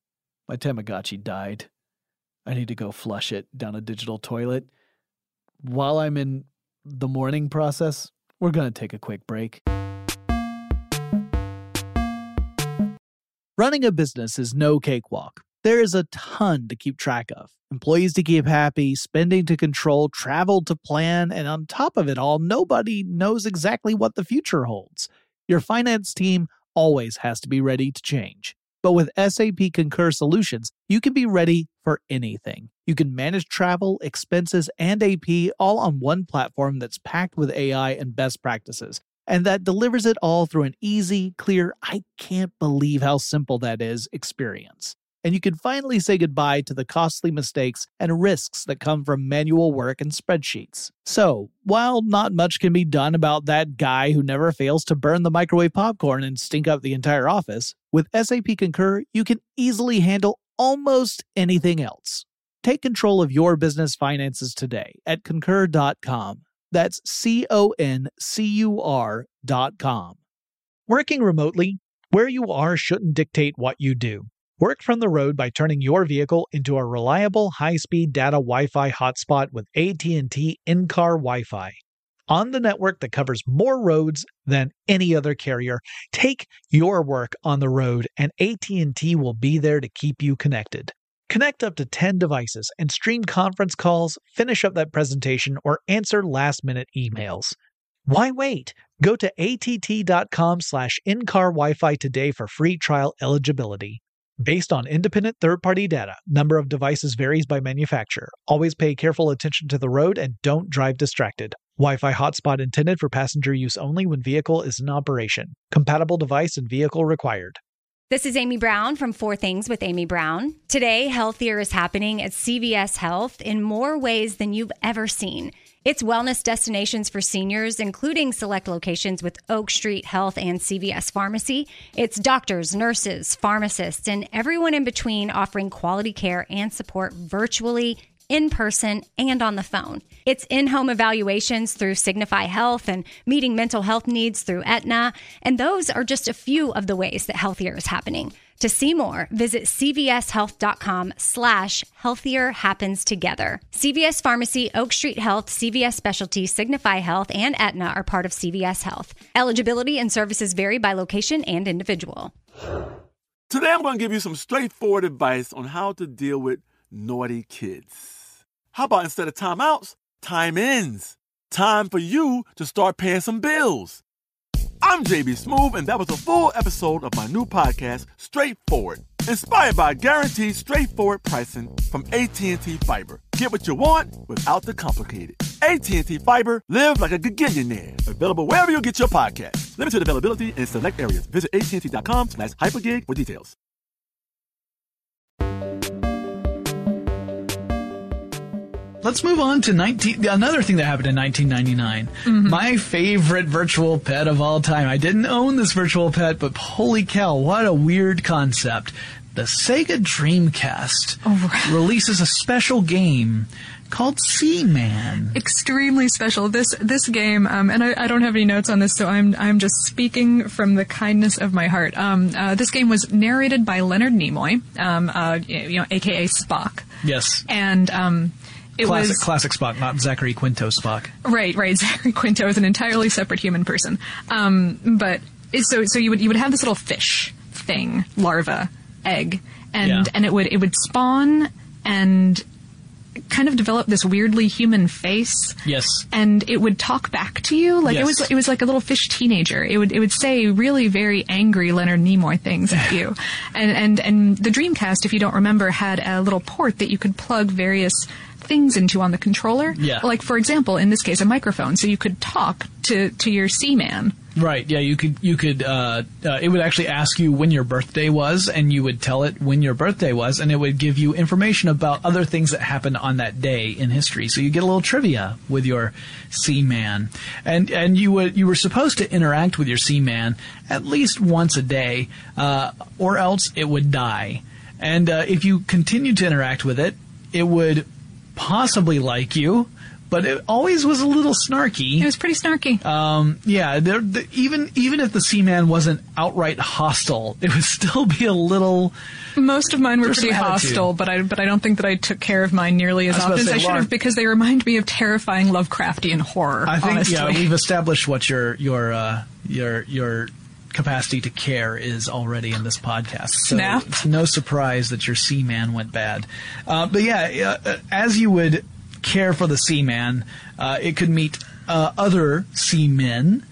A: my Tamagotchi died. I need to go flush it down a digital toilet. While I'm in the mourning process, we're going to take a quick break. Running a business is no cakewalk. There is a ton to keep track of. Employees to keep happy, spending to control, travel to plan, and on top of it all, nobody knows exactly what the future holds. Your finance team always has to be ready to change. But with S A P Concur Solutions, you can be ready for anything. You can manage travel, expenses, and A P all on one platform that's packed with A I and best practices, and that delivers it all through an easy, clear, I can't believe how simple that is experience. And you can finally say goodbye to the costly mistakes and risks that come from manual work and spreadsheets. So, while not much can be done about that guy who never fails to burn the microwave popcorn and stink up the entire office, with S A P Concur, you can easily handle almost anything else. Take control of your business finances today at concur dot com. That's C O N C U R dot com. Working remotely, where you are shouldn't dictate what you do. Work from the road by turning your vehicle into a reliable high-speed data Wi-Fi hotspot with A T and T in-car Wi-Fi. On the network that covers more roads than any other carrier, take your work on the road and A T and T will be there to keep you connected. Connect up to ten devices and stream conference calls, finish up that presentation, or answer last-minute emails. Why wait? Go to A T T dot com slash in-car Wi-Fi today for free trial eligibility. Based on independent third-party data, number of devices varies by manufacturer. Always pay careful attention to the road and don't drive distracted. Wi-Fi hotspot intended for passenger use only when vehicle is in operation. Compatible device and vehicle required.
F: This is Amy Brown from Four Things with Amy Brown. Today, healthier is happening at C V S Health in more ways than you've ever seen. It's wellness destinations for seniors, including select locations with Oak Street Health and C V S Pharmacy. It's doctors, nurses, pharmacists, and everyone in between offering quality care and support virtually, in person, and on the phone. It's in-home evaluations through Signify Health and meeting mental health needs through Aetna. And those are just a few of the ways that healthier is happening. To see more, visit cvshealth.com slash healthier happens together. C V S Pharmacy, Oak Street Health, C V S Specialty, Signify Health, and Aetna are part of C V S Health. Eligibility and services vary by location and individual.
G: Today I'm going to give you some straightforward advice on how to deal with naughty kids. How about instead of timeouts, time ins? Time for you to start paying some bills. I'm J B Smoove, and that was a full episode of my new podcast, Straightforward, inspired by guaranteed straightforward pricing from A T and T Fiber. Get what you want without the complicated. A T and T Fiber, live like a gigillionaire. Available wherever you get your podcast. Limited availability in select areas. Visit att.com slash hypergig for details.
B: Let's move on to nineteen. Another thing that happened in nineteen ninety-nine. Mm-hmm. My favorite virtual pet of all time. I didn't own this virtual pet, but holy cow, what a weird concept. The Sega Dreamcast oh, releases a special game called Seaman.
E: Extremely special. This this game, um, and I, I don't have any notes on this, so I'm I'm just speaking from the kindness of my heart. Um, uh, this game was narrated by Leonard Nimoy, um, uh, you know, A K A Spock.
B: Yes.
E: And um. It
B: classic,
E: was
B: classic Spock, not Zachary Quinto Spock.
E: Right, right. Zachary Quinto is an entirely separate human person. Um, but it, so, so you would you would have this little fish thing, larva, egg, and
B: yeah.
E: and it would it would spawn and kind of develop this weirdly human face.
B: Yes.
E: And it would talk back to you like
B: yes.
E: it was it was like a little fish teenager. It would it would say really very angry Leonard Nimoy things at you. And and and the Dreamcast, if you don't remember, had a little port that you could plug various things into on the controller.
B: Yeah.
E: Like, for example, in this case, a microphone, so you could talk to, to your Seaman.
B: Right, yeah, you could, you could, uh, uh, it would actually ask you when your birthday was, and you would tell it when your birthday was, and it would give you information about other things that happened on that day in history. So you get a little trivia with your Seaman. And, and you would, you were supposed to interact with your Seaman at least once a day, uh, or else it would die. And, uh, if you continued to interact with it, it would possibly like you, but it always was a little snarky.
E: It was pretty snarky.
B: Um, yeah, there, the, even even if the Seaman wasn't outright hostile, it would still be a little.
E: Most of mine were pretty hostile, but I but I don't think that I took care of mine nearly as often as I should have, because they remind me of terrifying Lovecraftian horror.
B: I think
E: honestly.
B: yeah, we've established what your your uh, your your capacity to care is already in this podcast. So
E: Snap.
B: It's no surprise that your Seaman went bad. Uh, but yeah, uh, as you would care for the Seaman, uh, it could meet uh, other seamen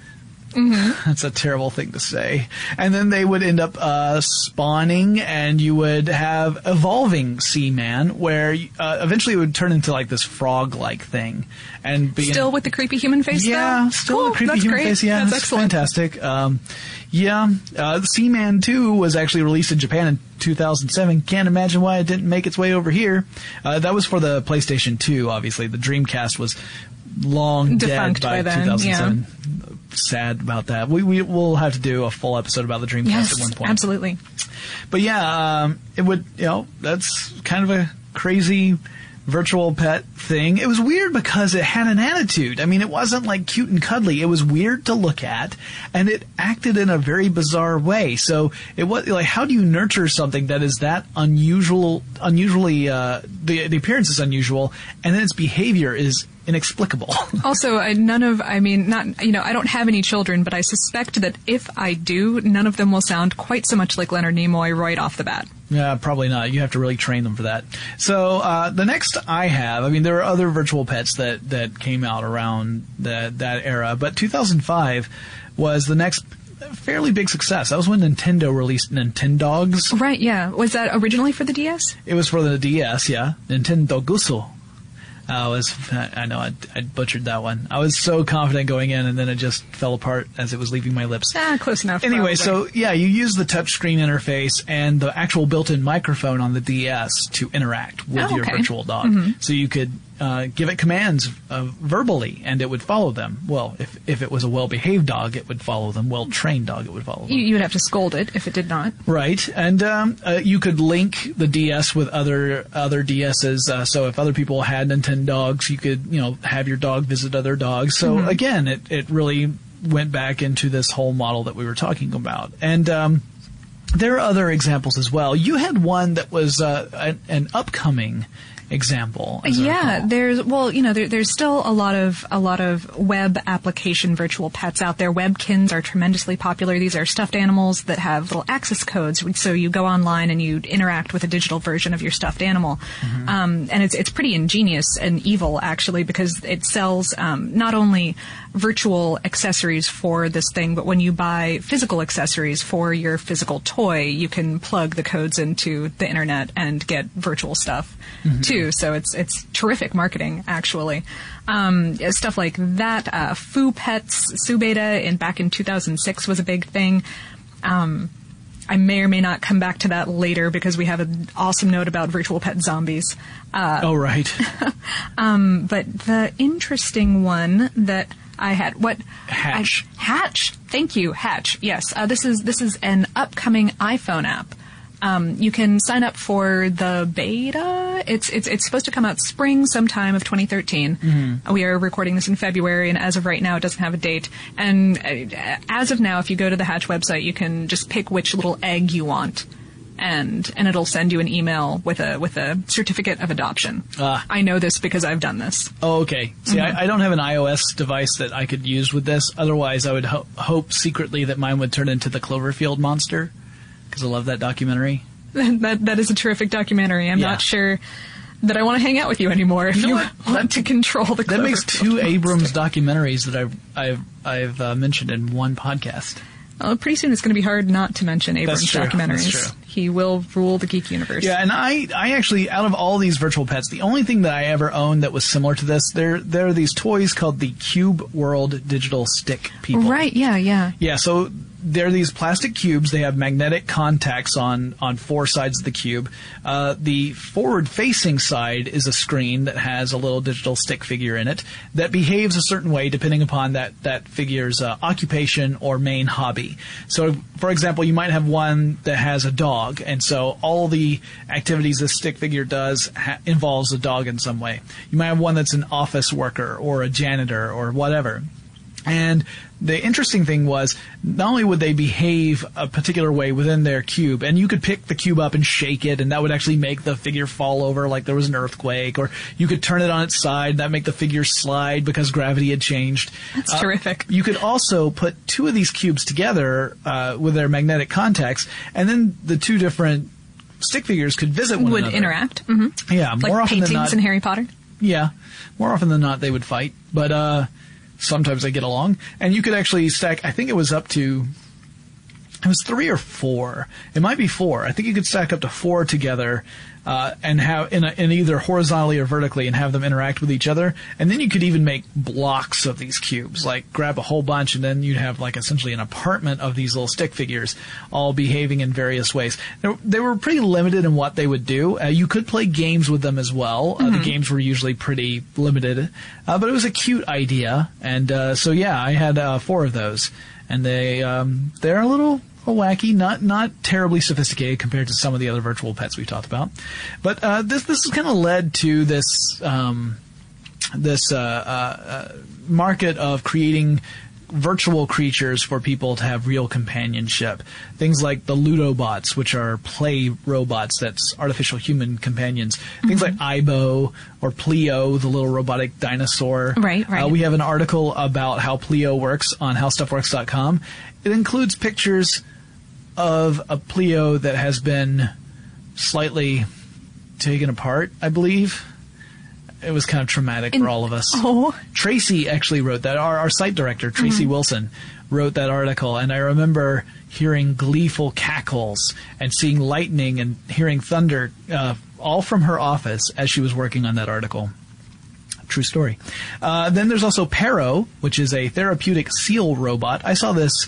A: Mm-hmm. That's a terrible thing to say. And then they would end up uh, spawning, and you would have evolving Seaman, where uh, eventually it would turn into like this frog-like thing. And be
E: Still
A: in,
E: with the creepy human face,
A: yeah,
E: though?
A: still
E: cool.
A: with the creepy
E: That's
A: human
E: great.
A: face. Yeah,
E: that's,
A: that's
E: excellent.
A: fantastic. Um, yeah, uh, Seaman two was actually released in Japan in two thousand seven. Can't imagine why it didn't make its way over here. Uh, that was for the PlayStation two, obviously. The Dreamcast was long
E: Defunct
A: dead by,
E: by then,
A: two thousand seven.
E: Yeah.
A: Sad about that. We we will have to do a full episode about the Dreamcast
E: Yes,
A: at one point.
E: absolutely.
A: But yeah, um, it would, you know, that's kind of a crazy virtual pet thing. It was weird because it had an attitude. I mean, it wasn't like cute and cuddly. It was weird to look at, and it acted in a very bizarre way. So it was like, how do you nurture something that is that unusual, unusually, uh, the the appearance is unusual, and then its behavior is inexplicable.
E: Also, I, none of, I mean, not, you know, I don't have any children, but I suspect that if I do, none of them will sound quite so much like Leonard Nimoy right off the bat.
A: Yeah, probably not. You have to really train them for that. So uh, the next I have, I mean, there are other virtual pets that, that came out around that that era, but two thousand five was the next fairly big success. That was when Nintendo released Nintendogs.
E: Right, yeah. Was that originally for the D S?
A: It was for the D S, yeah. Nintendogusu. I was, I know, I, I butchered that one. I was so confident going in, and then it just fell apart as it was leaving my lips.
E: Ah, close enough.
A: Anyway,
E: probably.
A: so yeah, you use the touchscreen interface and the actual built-in microphone on the D S to interact with
E: Oh,
A: your
E: okay.
A: virtual dog.
E: Mm-hmm.
A: So you could uh, give it commands uh, verbally, and it would follow them. Well, if if it was a well-behaved dog, it would follow them. Well-trained dog, it would follow them.
E: You, you would have to scold it if it did not.
A: Right, and um, uh, you could link the D S with other other D Ss. Uh, so if other people had Nintendogs, you could you know have your dog visit other dogs. So
E: Mm-hmm.
A: again, it it really went back into this whole model that we were talking about, and um, there are other examples as well. You had one that was uh, an, an upcoming example. as I
E: Yeah,
A: recall.
E: there's well, you know, there, there's still a lot of a lot of web application virtual pets out there. Webkins are tremendously popular. These are stuffed animals that have little access codes. So you go online and you interact with a digital version of your stuffed animal,
A: Mm-hmm.
E: um, and it's it's pretty ingenious and evil actually because it sells um, not only virtual accessories for this thing, but when you buy physical accessories for your physical toy, you can plug the codes into the internet and get virtual stuff
A: Mm-hmm.
E: too. So it's it's terrific marketing, actually. Um, stuff like that. Uh, Foo Pets, Subeta, in back in two thousand six was a big thing. Um, I may or may not come back to that later because we have an awesome note about virtual pet zombies. Uh,
A: Oh, right.
E: um, but the interesting one that I had, what
A: Hatch.
E: I, Hatch. Thank you, Hatch. Yes, uh, this is this is an upcoming iPhone app. Um, you can sign up for the beta. It's it's it's supposed to come out spring sometime of twenty thirteen. Mm-hmm. We are recording this in February, and as of right now, it doesn't have a date. And uh, as of now, if you go to the Hatch website, you can just pick which little egg you want, and and it'll send you an email with a with a certificate of adoption.
A: Ah.
E: I know this because I've done this.
A: Oh, okay. See,
E: Mm-hmm.
A: I, I don't have an iOS device that I could use with this. Otherwise, I would ho- hope secretly that mine would turn into the Cloverfield monster, because I love that documentary.
E: that that is a terrific documentary. I'm
A: Yeah.
E: not sure that I want to hang out with you anymore if
A: You know
E: you
A: what?
E: want to control the.
A: That makes
E: Cloverfield
A: two
E: monster.
A: Abrams documentaries that I've I've I've uh, mentioned in one podcast.
E: Well, pretty soon it's going to be hard not to mention Abrams
A: That's true.
E: documentaries.
A: That's true.
E: He will rule the geek universe.
A: Yeah, and I, I actually, out of all these virtual pets, the only thing that I ever owned that was similar to this, there there are these toys called the Cube World Digital Stick people.
E: Right. Yeah. Yeah.
A: Yeah, so they're these plastic cubes. They have magnetic contacts on, on four sides of the cube. Uh, the forward-facing side is a screen that has a little digital stick figure in it that behaves a certain way depending upon that, that figure's uh, occupation or main hobby. So, for example, you might have one that has a dog, and so all the activities this stick figure does ha- involves a dog in some way. You might have one that's an office worker or a janitor or whatever. And the interesting thing was, not only would they behave a particular way within their cube, and you could pick the cube up and shake it, and that would actually make the figure fall over like there was an earthquake, or you could turn it on its side, and that make the figure slide because gravity had changed.
E: That's
A: Uh,
E: terrific.
A: You could also put two of these cubes together uh, with their magnetic contacts, and then the two different stick figures could visit one
E: Would
A: another.
E: interact. hmm
A: Yeah,
E: Like
A: more often
E: paintings
A: than not.
E: in Harry Potter.
A: Yeah, more often than not they would fight. But uh, sometimes they get along. And you could actually stack, I think it was up to, it was three or four. It might be four. I think you could stack up to four together, uh, and have, in, a, in either horizontally or vertically, and have them interact with each other. And then you could even make blocks of these cubes, like grab a whole bunch, and then you'd have like essentially an apartment of these little stick figures, all behaving in various ways. They, they were pretty limited in what they would do. Uh, you could play games with them as well. Uh, mm-hmm. The games were usually pretty limited, uh, but it was a cute idea. And uh, so yeah, I had uh, four of those, and they um, they're a little. wacky, not not terribly sophisticated compared to some of the other virtual pets we talked about, but uh, this this has kind of led to this um, this uh, uh, market of creating virtual creatures for people to have real companionship. Things like the Ludobots, which are play robots that's artificial human companions. Things mm-hmm. like Aibo or Pleo, the little robotic dinosaur.
E: Right, right.
A: Uh, we have an article about how Pleo works on how stuff works dot com. It includes pictures of a Pleo that has been slightly taken apart, I believe. It was kind of traumatic In, for all of us.
E: Oh.
A: Tracy actually wrote that. Our, our site director, Tracy mm-hmm. Wilson, wrote that article, and I remember hearing gleeful cackles and seeing lightning and hearing thunder, uh, all from her office as she was working on that article. True story. Uh, then there's also Pero, which is a therapeutic seal robot. I saw this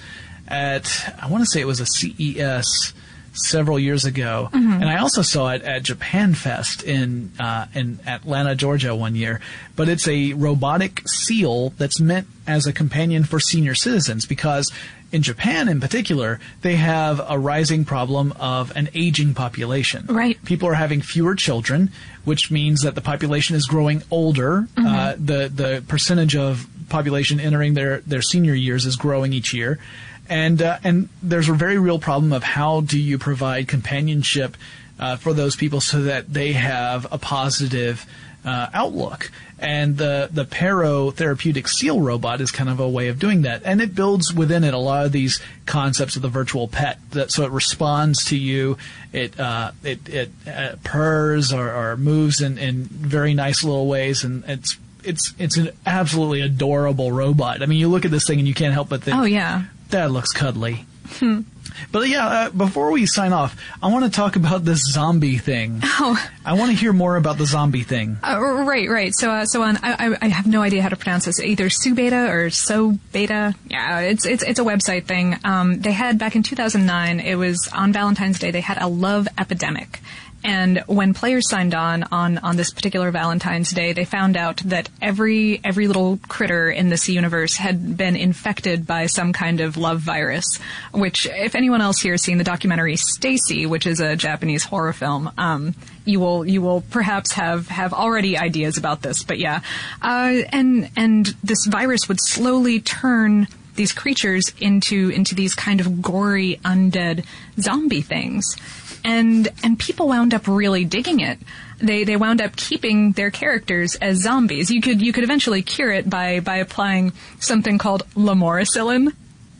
A: at, I want to say it was a C E S several years ago, mm-hmm. and I also saw it at Japan Fest in uh, in Atlanta, Georgia one year. But it's a robotic seal that's meant as a companion for senior citizens, because in Japan in particular, they have a rising problem of an aging population.
E: Right.
A: People are having fewer children, which means that the population is growing older. Mm-hmm. Uh, the the percentage of population entering their, their senior years is growing each year. And uh, and there's a very real problem of how do you provide companionship uh, for those people so that they have a positive uh, outlook. And the the Pero therapeutic seal robot is kind of a way of doing that. And it builds within it a lot of these concepts of the virtual pet. That, so it responds to you, it uh, it, it uh, purrs or, or moves in, in very nice little ways, and it's it's it's an absolutely adorable robot. I mean, you look at this thing and you can't help but think,
E: oh yeah,
A: that looks cuddly. Hmm. But yeah, uh, before we sign off, I want to talk about this zombie thing.
E: Oh.
A: I want to hear more about the zombie thing.
E: Uh, right, right. So, uh, so on, I, I have no idea how to pronounce this. Either SuBeta or SoBeta. Yeah, it's it's it's a website thing. Um, they had back in two thousand nine. It was on Valentine's Day. They had a love epidemic. And when players signed on, on on this particular Valentine's Day, they found out that every every little critter in this universe had been infected by some kind of love virus, which, if anyone else here has seen the documentary Stacy, which is a Japanese horror film, um, you will you will perhaps have, have already ideas about this. But yeah, uh, and and this virus would slowly turn these creatures into into these kind of gory undead zombie things. And and people wound up really digging it. They they wound up keeping their characters as zombies. You could you could eventually cure it by, by applying something called lamoricillin,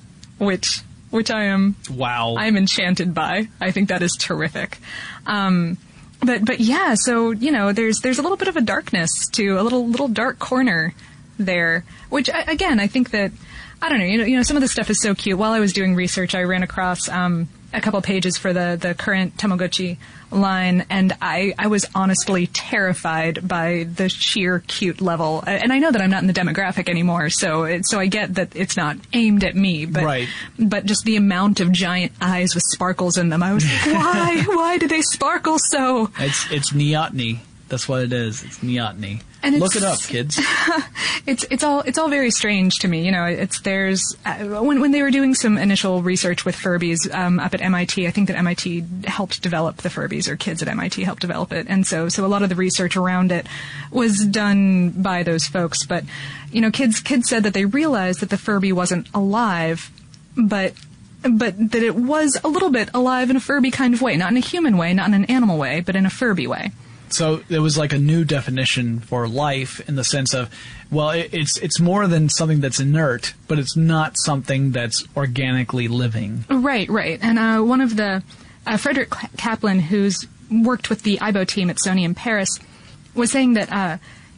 E: which which I am
A: wow
E: I am enchanted by. I think that is terrific. Um, but but yeah, so you know, there's there's a little bit of a darkness to a little little dark corner there, which again I think that I don't know you know you know some of this stuff is so cute. While I was doing research, I ran across um. a couple pages for the, the current Tamagotchi line, and I, I was honestly terrified by the sheer cute level. And I know that I'm not in the demographic anymore, so it, so I get that it's not aimed at me, but
A: right.
E: but just the amount of giant eyes with sparkles in them, I was like, why? Why do they sparkle so?
A: It's it's Neoteny. That's what it is. It's Neoteny.
E: And
A: Look it up, kids.
E: it's it's all it's all very strange to me. You know, it's there's uh, when when they were doing some initial research with Furbies um, up at M I T. I think that M I T helped develop the Furbies, or kids at M I T helped develop it, and so so a lot of the research around it was done by those folks. But you know, kids kids said that they realized that the Furby wasn't alive, but. But that it was a little bit alive in a Furby kind of way, not in a human way, not in an animal way, but in a Furby way.
A: So there was like a new definition for life in the sense of, well, it, it's it's more than something that's inert, but it's not something that's organically living.
E: Right, right. And uh, one of the, uh, Frederick Kaplan, who's worked with the Aibo team at Sony in Paris, was saying that, uh,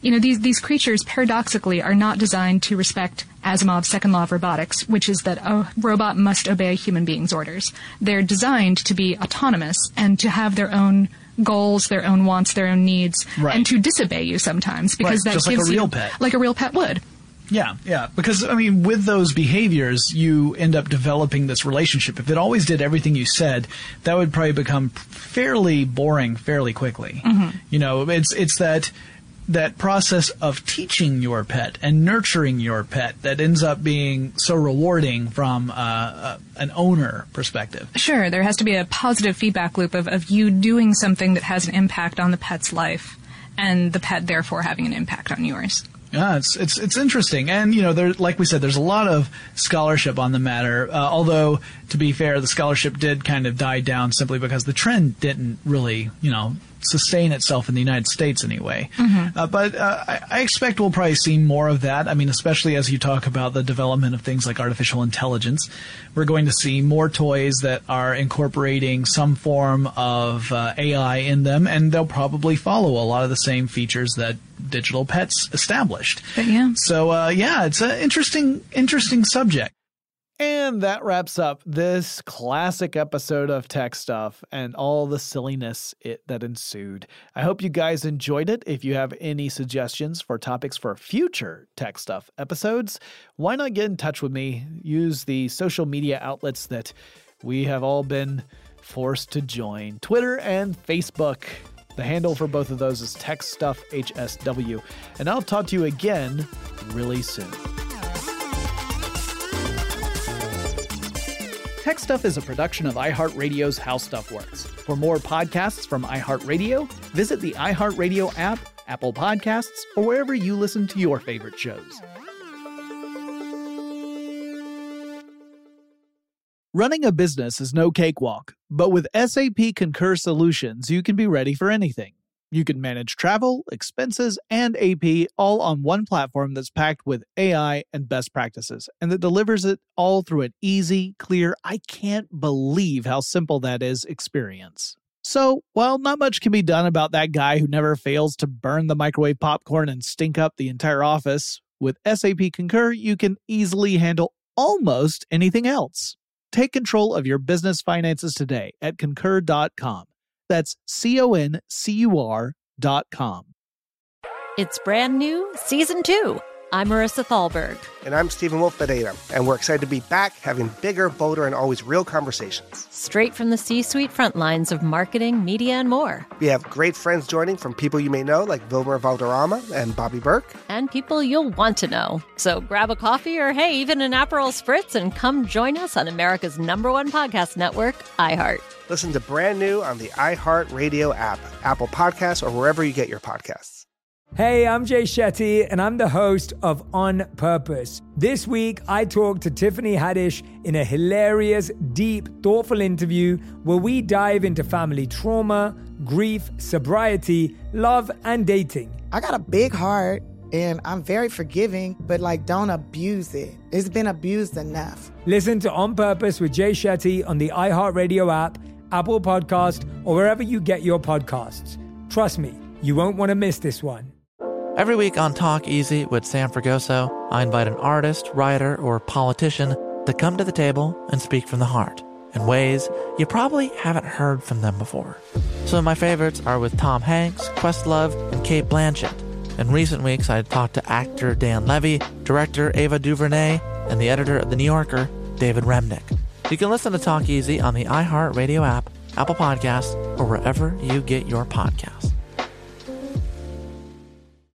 E: You know, these, these creatures, paradoxically, are not designed to respect Asimov's second law of robotics, which is that a robot must obey a human being's orders. They're designed to be autonomous and to have their own goals, their own wants, their own needs,
B: right.
E: and to disobey you sometimes, because
B: right.
E: that
B: Just
E: gives
B: like a real
E: you,
B: pet.
E: like a real pet would.
B: Yeah, yeah. Because, I mean, with those behaviors, you end up developing this relationship. If it always did everything you said, that would probably become fairly boring fairly quickly. Mm-hmm. You know, it's it's that that process of teaching your pet and nurturing your pet that ends up being so rewarding from uh, uh, an owner perspective.
E: Sure, there has to be a positive feedback loop of, of you doing something that has an impact on the pet's life, and the pet therefore having an impact on yours.
B: Yeah, it's it's it's interesting, and you know, there, like we said, there's a lot of scholarship on the matter. Uh, although, to be fair, the scholarship did kind of die down simply because the trend didn't really, you know, sustain itself in the United States anyway. Mm-hmm. Uh, but uh, I, I expect we'll probably see more of that. I mean, especially as you talk about the development of things like artificial intelligence, we're going to see more toys that are incorporating some form of uh, A I in them, and they'll probably follow a lot of the same features that digital pets established.
E: But yeah.
B: So, uh, yeah, it's an interesting, interesting subject.
A: And that wraps up this classic episode of Tech Stuff and all the silliness it, that ensued. I hope you guys enjoyed it. If you have any suggestions for topics for future Tech Stuff episodes, why not get in touch with me? Use the social media outlets that we have all been forced to join, Twitter and Facebook. The handle for both of those is Tech Stuff H S W. And I'll talk to you again really soon. Tech Stuff is a production of iHeartRadio's How Stuff Works. For more podcasts from iHeartRadio, visit the iHeartRadio app, Apple Podcasts, or wherever you listen to your favorite shows. Running a business is no cakewalk, but with S A P Concur Solutions, you can be ready for anything. You can manage travel, expenses, and A P all on one platform that's packed with A I and best practices, and that delivers it all through an easy, clear, I can't believe how simple that is experience. So, while not much can be done about that guy who never fails to burn the microwave popcorn and stink up the entire office, with S A P Concur, you can easily handle almost anything else. Take control of your business finances today at concur dot com. That's C O N C U R dot com.
C: It's brand new, season two. I'm Marissa Thalberg.
D: And I'm Stephen Wolf-Bedeta, and we're excited to be back having bigger, bolder, and always real conversations.
C: Straight from the C-suite front lines of marketing, media, and more.
D: We have great friends joining from people you may know, like Wilmer Valderrama and Bobby Burke.
C: And people you'll want to know. So grab a coffee or, hey, even an Aperol Spritz and come join us on America's number one podcast network, iHeart.
D: Listen to brand new on the iHeartRadio app, Apple Podcasts, or wherever you get your podcasts.
H: Hey, I'm Jay Shetty, and I'm the host of On Purpose. This week, I talked to Tiffany Haddish in a hilarious, deep, thoughtful interview where we dive into family trauma, grief, sobriety, love, and dating.
I: I got a big heart, and I'm very forgiving, but, like, don't abuse it. It's been abused enough.
H: Listen to On Purpose with Jay Shetty on the iHeartRadio app, Apple Podcast, or wherever you get your podcasts. Trust me, you won't want to miss this one.
J: Every week on Talk Easy with Sam Fragoso, I invite an artist, writer, or politician to come to the table and speak from the heart in ways you probably haven't heard from them before. Some of my favorites are with Tom Hanks, Questlove, and Cate Blanchett. In recent weeks, I talked to actor Dan Levy, director Ava DuVernay, and the editor of The New Yorker, David Remnick. You can listen to Talk Easy on the iHeartRadio app, Apple Podcasts, or wherever you get your podcasts.